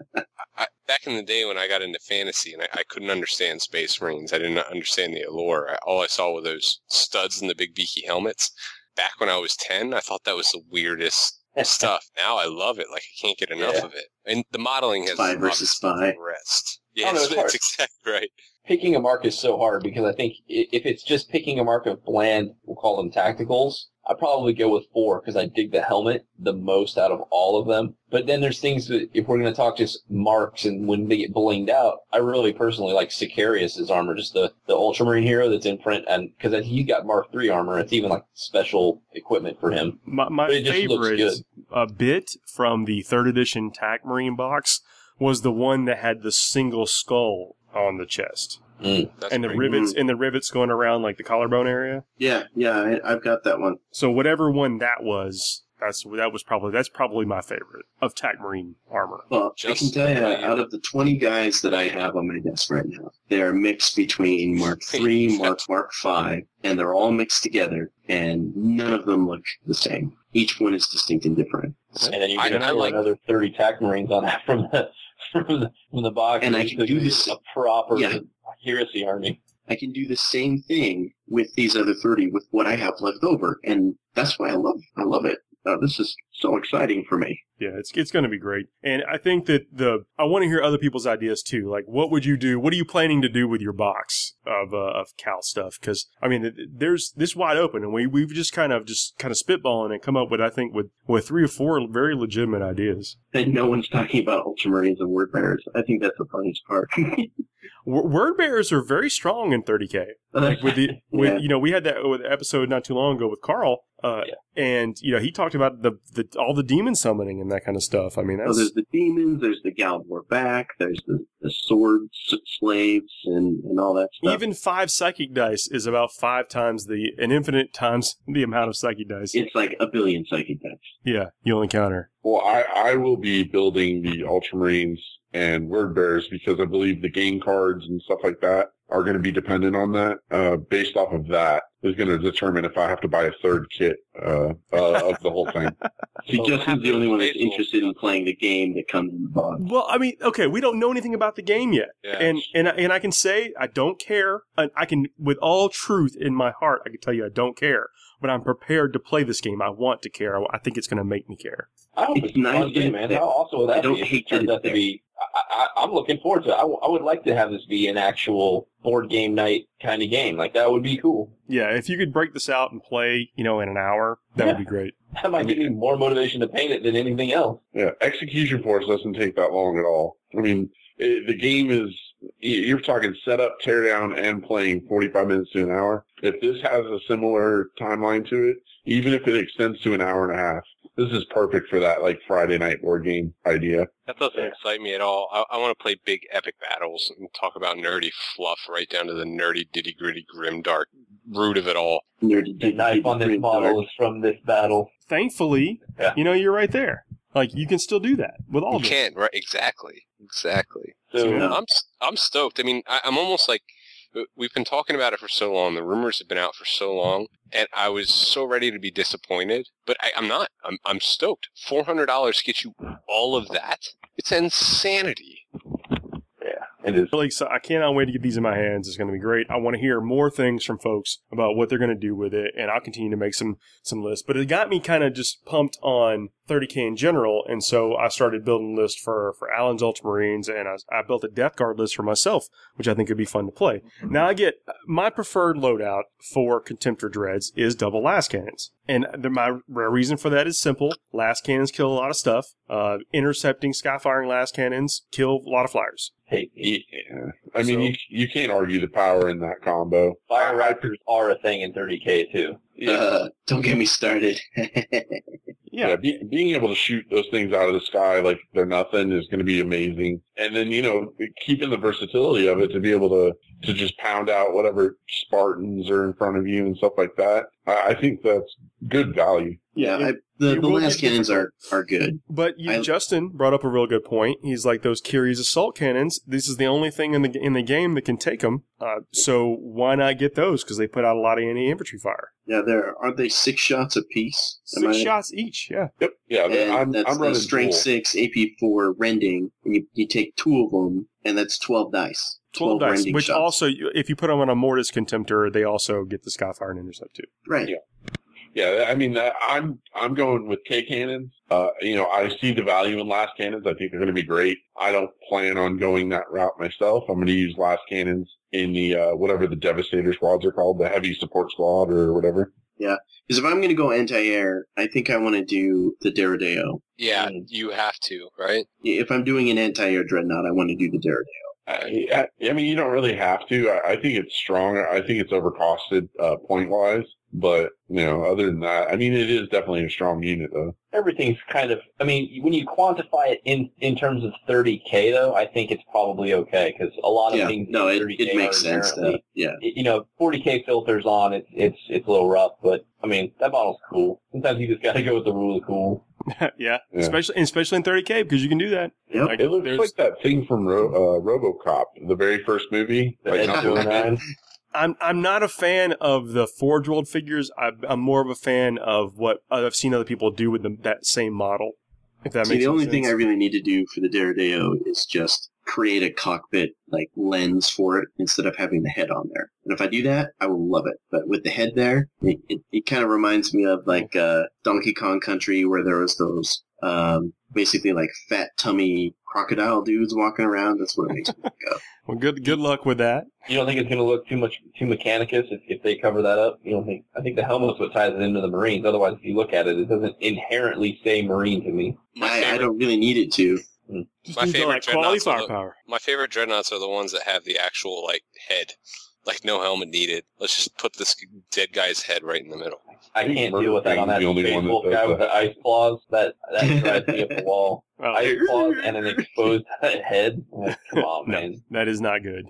I, back in the day when I got into fantasy and I, I couldn't understand Space Marines, I didn't understand the allure. I, all I saw were those studs and the big beaky helmets. Back when I was ten, I thought that was the weirdest stuff. Now I love it. Like I can't get enough Yeah. of it. And the modeling has Spy versus obviously spy. rest. Yeah, Oh, no, that's, it's hard. that's exactly right. Picking a mark is so hard because I think i- if it's just picking a mark of bland, we'll call them tacticals, I'd probably go with four because I dig the helmet the most out of all of them. But then there's things that, if we're going to talk just marks and when they get blinged out, I really personally like Sicarius's armor, just the, the Ultramarine hero that's in print, and because he got Mark three armor, it's even like special equipment for him. My, my But it just looks favorite good. uh, bit from the third edition TAC Marine box was the one that had the single skull on the chest. Mm. That's and the pretty rivets and the rivets going around like the collarbone area. Yeah, yeah, I, I've got that one. So whatever one that was, that's that was probably that's probably my favorite of TAC Marine armor. Well, I can Just tell you, like you. out of the twenty guys that I have on my desk right now, they're mixed between Mark three, Mark Mark five, and they're all mixed together, and none of them look the same. Each one is distinct and different. And then you I- can I throw like- another thirty tac marines on that from the from the, from the box. And I just can do give you this- a proper Yeah. heresy army. I can do the same thing with these other thirty with what I have left over, and that's why I love I love it. Uh, this is so exciting for me. Yeah, it's it's going to be great. And I think that the I want to hear other people's ideas too. Like, what would you do? What are you planning to do with your box of uh, of Cal stuff? Because I mean, it- there's this wide open, and we we've just kind of just kind of spitballing and come up with I think with with three or four very legitimate ideas. And no one's talking about Ultramarines and Word Bearers. I think that's the funniest part. W- word bearers are very strong in thirty K. Like with the with Yeah. you know we had that with episode not too long ago with Carl, uh, Yeah. and you know he talked about the, the all the demon summoning and that kind of stuff. I mean Oh, that's there's the demons, there's the Galvor back, there's the, the sword s- slaves, and, and all that stuff. even five psychic dice is about five times the an infinite times the amount of psychic dice. It's like a billion psychic dice. Yeah, you'll encounter. Well, I, I will be building the Ultramarines and Word Bearers because I believe the game cards and stuff like that are going to be dependent on that. Uh, based off of that is going to determine if I have to buy a third kit uh, uh, of the whole thing. See, Well, Justin's the happy only one that's faithful. interested in playing the game that comes in the box. Well, I mean, okay, we don't know anything about the game yet, Yeah. and and I- and I can say I don't care. And I can, with all truth in my heart, I can tell you I don't care. But I'm prepared to play this game. I want to care. I think it's going to make me care. I hope It's it's a nice fun that game, it's man. there. How awesome would I that don't be if hate it turns that out it's to there. be? I, I, I'm looking forward to it. I, w- I would like to have this be an actual board game night kind of game. Like, that would be cool. Yeah, if you could break this out and play, you know, in an hour, that would be great. That might give me more motivation to paint it than anything else. Yeah, Execution Force doesn't take that long at all. I mean, it, the game is, you're talking setup, teardown, and playing forty-five minutes to an hour. If this has a similar timeline to it, even if it extends to an hour and a half, this is perfect for that, like, Friday night board game idea. That doesn't excite me at all. I, I want to play big epic battles and talk about nerdy fluff right down to the nerdy ditty gritty grim dark root of it all. Nerdy, The knife on this green model dark. is from this battle. Thankfully, Yeah. you know, you're right there. Like, you can still do that with all You of it. can't, right? Exactly. Exactly. So, Yeah. I'm I'm stoked. I mean, I, I'm almost like we've been talking about it for so long. The rumors have been out for so long, and I was so ready to be disappointed, but I, I'm not. I'm I'm stoked. Four hundred dollars gets you all of that. It's insanity. yeah, it is. Really, so I cannot wait to get these in my hands. It's going to be great. I want to hear more things from folks about what they're going to do with it, and I'll continue to make some some lists. But it got me kind of just pumped on thirty K in general, and so I started building a list for for Alan's Ultramarines, and I, I built a Death Guard list for myself, which I think would be fun to play. Now I get my preferred loadout for Contemptor Dreads is double last cannons. And the, my reason for that is simple. Last cannons kill a lot of stuff. Uh, intercepting, skyfiring last cannons kill a lot of flyers. Hey, Yeah. I mean, So- you you can't argue the power in that combo. Fire Raptors are a thing in thirty K too. Uh, don't get me started. Yeah, Yeah. be, being able to shoot those things out of the sky like they're nothing is going to be amazing. And then, you know, keeping the versatility of it to be able to to just pound out whatever Spartans are in front of you and stuff like that. I, I think that's good value. Yeah, it- I, the, it the will last get cannons difficult. are, are good. But you, I- Justin brought up a real good point. He's like, those Kyrie's assault cannons, this is the only thing in the in the game that can take them. Uh, so why not get those? Because they put out a lot of anti-infantry fire. Yeah, there aren't they six shots apiece? Am Six I- shots each, yeah. Yep. Yeah, And I'm, that's I'm the running strength dual. six, A P four rending, and you, you take two of them, and that's twelve dice. twelve dice, rending which shots. also, if you put them on a Mortis Contemptor, they also get the Skyfire and Intercept too. Right. Yeah. Yeah, I mean, uh, I'm I'm going with K cannons. Uh, you know, I see the value in last cannons. I think they're going to be great. I don't plan on going that route myself. I'm going to use last cannons in the uh, whatever the Devastator squads are called, the heavy support squad or whatever. Because if I'm going to go anti-air, I think I want to do the Deredeo. Yeah, Mm. you have to, right? If I'm doing an anti-air dreadnought, I want to do the Deredeo. I, I, I mean, you don't really have to. I, I think it's strong. I think it's overcosted uh, point wise. But, you know, other than that, I mean, it is definitely a strong unit, though. Everything's kind of, I mean, when you quantify it in, in terms of thirty K, though, I think it's probably okay, because a lot of Yeah, things no, in it, thirty K it makes are sense. inherently- That, yeah. you know, forty K filters on, it's, it's, it's a little rough, but, I mean, that model's cool. Sometimes you just gotta go with the rule of cool. yeah, Yeah. especially especially in thirty K because you can do that. Yep. Like, It looks there's- like that thing from Ro- uh, RoboCop, the very first movie. The Like, Edge not two oh the- nine. I'm I'm not a fan of the Forge World figures. I'm, I'm more of a fan of what I've seen other people do with the, that same model. If that See, makes the only sense. thing I really need to do for the Deredeo is just create a cockpit like lens for it instead of having the head on there. And if I do that, I will love it. But with the head there, it, it, it kind of reminds me of like uh, Donkey Kong Country, where there was those um, basically like fat tummy crocodile dudes walking around. That's what it makes me think of. Well, good good luck with that. You don't think it's going to look too much too mechanicus if, if they cover that up? You don't think? I think the helmet's what ties it into the Marines. Otherwise, if you look at it, it doesn't inherently say Marine to me. My I, I favorite, don't really need it to. Just My need to, favorite like, quality dreadnoughts are the- firepower. my favorite dreadnoughts are the ones that have the actual like head, like no helmet needed. Let's just put this dead guy's head right in the middle. I think can't Murder deal with that on King's that the only space one that wolf does guy that. with the ice claws. That that drives me up the wall. Well, Ice claws and an exposed head. Like, come on, No. man. that is not good.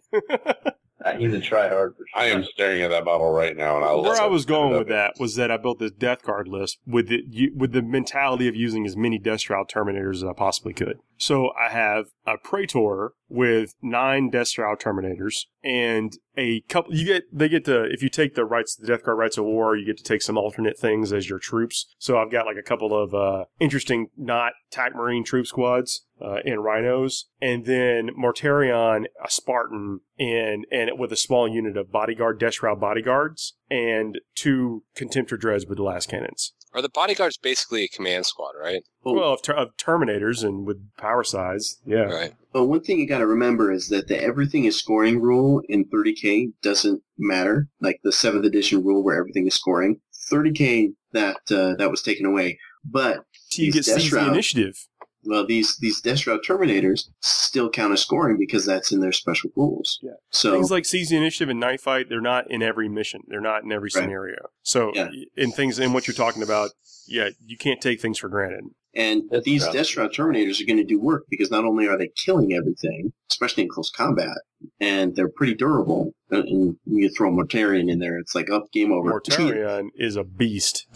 Uh, He's a try hard for sure. I am staring at that model right now, and I love Where I it. was going with that was that I built this death card list with the you- with the mentality of using as many Death Shroud Terminators as I possibly could. So I have a Praetor with nine Death Shroud Terminators and a couple. You get they get to if you take the rights the Death Card Rights of War, you get to take some alternate things as your troops. So I've got like a couple of uh, interesting not TAC Marine troop squads. Uh, and Rhinos, and then Mortarion, a Spartan, and and with a small unit of bodyguard, Death Shroud bodyguards, and two Contemptor Dreads with blast cannons. Are the bodyguards basically a command squad, right? Well, Well, of, ter- of Terminators and with power size, yeah. Right. But one thing you got to remember is that the everything is scoring rule in thirty K doesn't matter. Like the seventh edition rule where everything is scoring, thirty K that uh, that was taken away. But So you These get Death seize Shroud- the initiative. well, these these Death Shroud Terminators still count as scoring because that's in their special rules. Yeah. So Things like seize the initiative and night fight, they're not in every mission. They're not in every Right. scenario. So Yeah. in things in what you're talking about, yeah, you can't take things for granted. and Death these Shroud. Death Shroud Terminators are going to do work because not only are they killing everything, especially in close combat, and they're pretty durable. And and you throw Mortarion in there, it's like, oh, game over. Mortarion is a beast.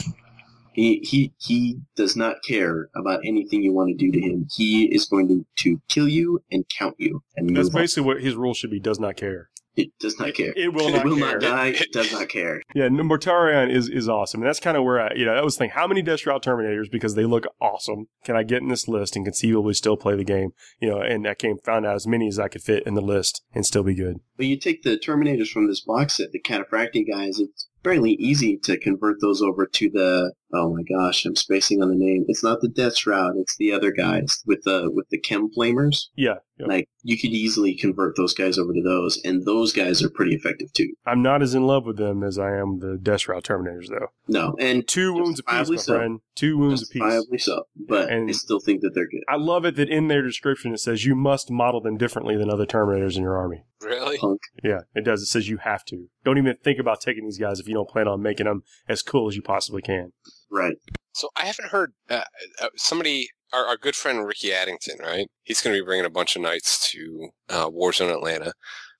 He, he he does not care about anything you want to do to him. He is going to, to kill you and count you. And That's move on. basically what his rule should be, does not care. It does not care. It will It not will care. not die. It does not care. Yeah, no, Mortarion is, is awesome. And that's kind of where I, you know, that was the thing. How many Death Shroud Terminators, because they look awesome, can I get in this list and conceivably still play the game? You know, and I came, found out as many as I could fit in the list and still be good. But you take the Terminators from this box set, the Cataphracti guys, it's fairly easy to convert those over to the, oh my gosh, I'm spacing on the name. It's not the Death Shroud, it's the other guys with the, with the Chem Flamers. Yeah. Yep. Like, you could easily convert those guys over to those, and those guys are pretty effective too. I'm not as in love with them as I am the Death Shroud Terminators, though. No, and Two wounds apiece, my Justifiably so. friend. Two wounds apiece. justifiably so, but And- I still think that they're good. I love it that in their description it says you must model them differently than other Terminators in your army. Really? Punk. Yeah, it does. It says you have to. Don't even think about taking these guys if you don't plan on making them as cool as you possibly can. Right. So I haven't heard uh, uh, somebody, our, our good friend Ricky Addington, right? He's going to be bringing a bunch of knights to uh, Warzone Atlanta.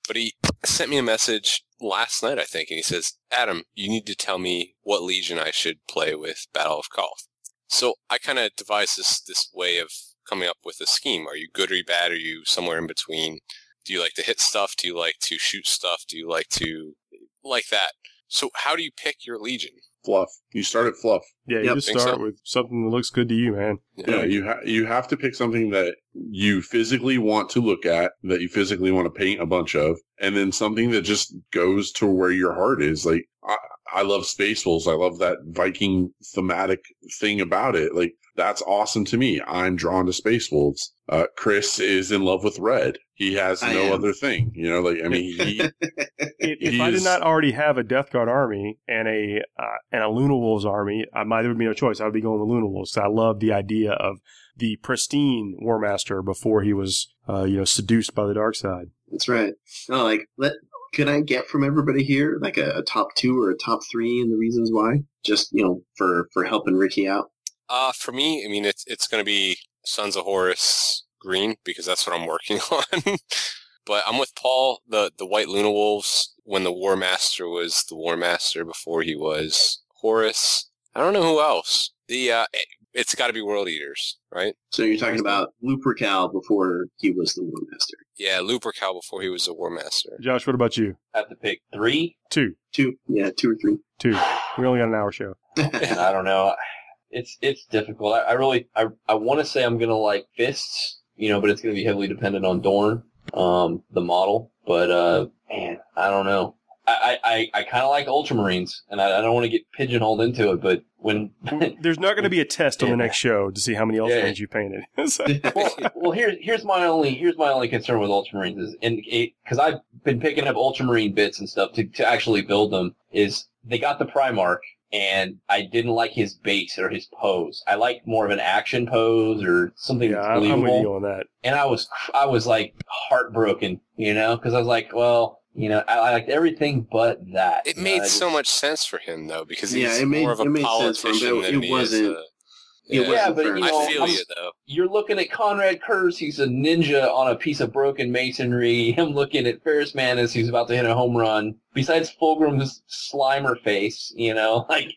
But he sent me a message last night, I think, and he says, Adam, you need to tell me what Legion I should play with Battle of Koth. So I kind of devised this, this way of coming up with a scheme. Are you good or you bad? Are you somewhere in between? Do you like to hit stuff? Do you like to shoot stuff? Do you like to... like that? So how do you pick your Legion? Fluff. You start at fluff. Yeah, you Yep. just Think start so? with something that looks good to you, man. Yeah, you ha- you have to pick something that you physically want to look at, that you physically want to paint a bunch of, and then something that just goes to where your heart is. Like, I, I love Space Wolves. I love that Viking thematic thing about it. Like, that's awesome to me. I'm drawn to Space Wolves. Uh, Chris is in love with red. He has I no am. other thing. You know, like, I mean, he, If, if He I did is- not already have a Death Guard army and a uh, and a Luna Wolves army, I might there would be no choice. I would be going with Luna Wolves. I love the idea of the pristine War Master before he was, uh, you know, seduced by the dark side. That's right. No, like, let could I get from everybody here like a, a top two or a top three and the reasons why? Just, you know, for, for helping Ricky out. Uh, for me, I mean, it's it's going to be Sons of Horus green because that's what I'm working on. But I'm with Paul, the, the White Luna Wolves, when the War Master was the War Master before he was Horus. I don't know who else. The uh, it, it's got to be World Eaters, right? So you're talking about Lupercal before he was the War Master. Yeah, Lupercal before he was a War Master. Josh, what about you? I have to pick three. Two. Two, yeah, two or three. Two. We only got an hour show. And I don't know. It's it's difficult. I, I really I I want to say I'm gonna like Fists, you know, but it's gonna be heavily dependent on Dorn, um, the model. But uh, man, I don't know. I I, I kind of like Ultramarines, and I, I don't want to get pigeonholed into it. But when There's not going to be a test on the Yeah. next show to see how many Yeah. Ultramarines you painted. So- well, well, here's here's my only here's my only concern with Ultramarines is, and because I've been picking up Ultramarine bits and stuff to to actually build them, is they got the Primarch. And I didn't like his base or his pose. I liked more of an action pose or something yeah, that's I'm, I'm believable. with you on that. And I was, I was like heartbroken, you know, because I was like, well, you know, I, I liked everything but that. It you know, made I just- so much sense for him, though, because Yeah, he's it made- more of a it made sense for him, politician but than it he wasn't- is a... it Yeah, wasn't Yeah, but fair. you know, I feel I'm- you, though. You're looking at Conrad Kurz, he's a ninja on a piece of broken masonry. I'm looking at Ferris Manus, who's about to hit a home run. Besides Fulgrim's Slimer face, you know, like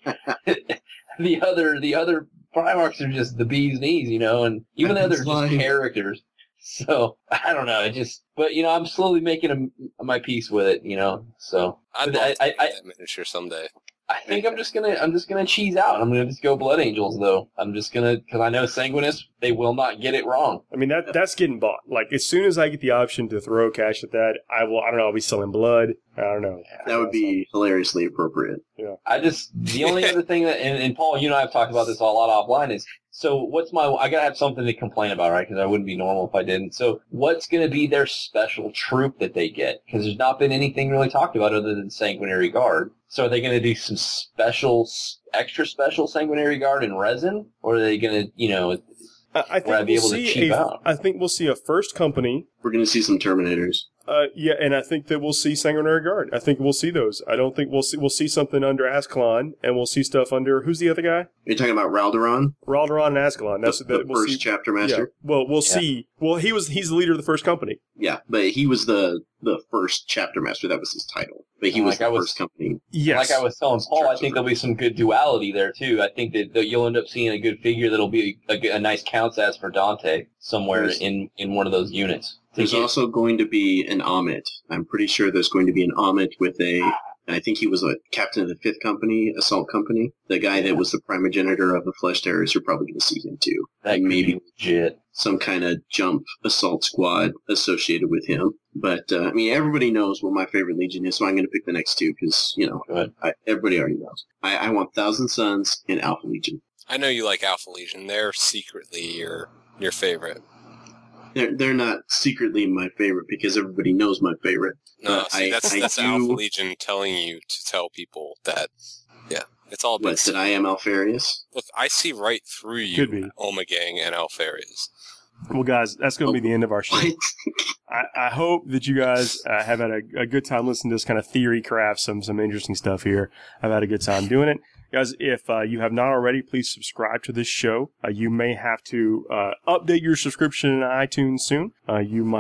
the other the other Primarchs are just the bee's knees, you know, and even though they're just Slime. characters. So I don't know, it just. But you know, I'm slowly making a, my peace with it, you know. So I'd but love I- to I- make I- that miniature someday. I think I'm just gonna I'm just gonna cheese out. I'm gonna just go Blood Angels though. I'm just gonna because I know Sanguinists, they will not get it wrong. I mean, that that's getting bought. Like, as soon as I get the option to throw cash at that, I will, I don't know, I'll be selling blood. I don't know. That would be hilariously appropriate. I just the only other thing that and, and Paul, you and I have talked about this a lot offline is so what's my I gotta have something to complain about, right? Because I wouldn't be normal if I didn't. So what's gonna be their special troop that they get? Because there's not been anything really talked about other than Sanguinary Guard. So are they gonna do some special, extra special Sanguinary Guard in resin, or are they gonna, you know? I, I think Would I be we'll able to see cheap a, out? I think we'll see a first company. We're going to see some Terminators. Uh, yeah, and I think that we'll see Sanguinary Guard. I think we'll see those. I don't think we'll see we'll see something under Ascalon, and we'll see stuff under who's the other guy? You're talking about Raldoron, Raldoron and Ascalon. That's the, that the we'll first see. chapter Yeah. master. Well, we'll Yeah. see. Well, he was he's the leader of the first company. Yeah, but he was the the first chapter master. That was his title. But he Like was the I was- first company. Yes. Like I was telling Paul, I think there'll be some good duality there too. I think that, that you'll end up seeing a good figure that'll be a, a, a nice counts as for Dante somewhere There's- in, in one of those units. To There's get- also going to be an Amit. I'm pretty sure there's going to be an Amit with a. I think he was a captain of the Fifth Company, Assault Company. The guy that was the primogenitor of the Flesh Terrors. You're probably going to see him too. that and could maybe be legit. some kind of jump assault squad associated with him. But uh, I mean, everybody knows what my favorite Legion is, so I'm going to pick the next two because you know Go ahead. I, everybody already knows. I, I want Thousand Suns and Alpha Legion. I know you like Alpha Legion. They're secretly your your favorite. They're they're not secretly my favorite because everybody knows my favorite. No, But see, I- that's I that's do- Alpha Legion telling you to tell people that. Yeah, it's all been. What, that I am Alfarius? Look, I see right through you, Could be. Omegang and Alfarius. Well, guys, that's going to be the end of our show. What? I, I hope that you guys uh, have had a, a good time listening to this kind of theory craft, some some interesting stuff here. I've had a good time doing it. Guys, if uh, you have not already, please subscribe to this show. Uh, you may have to uh, update your subscription in iTunes soon. Uh, you might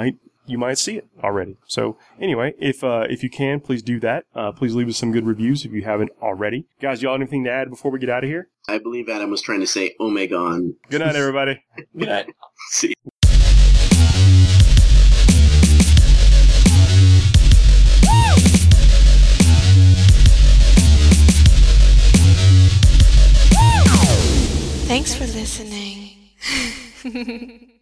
you might see it already. So anyway, if uh, if you can, please do that. Uh, please leave us some good reviews if you haven't already. Guys, y'all have anything to add before we get out of here? I believe Adam was trying to say Omegon. Good night, everybody. Good night. See you. Thanks for listening.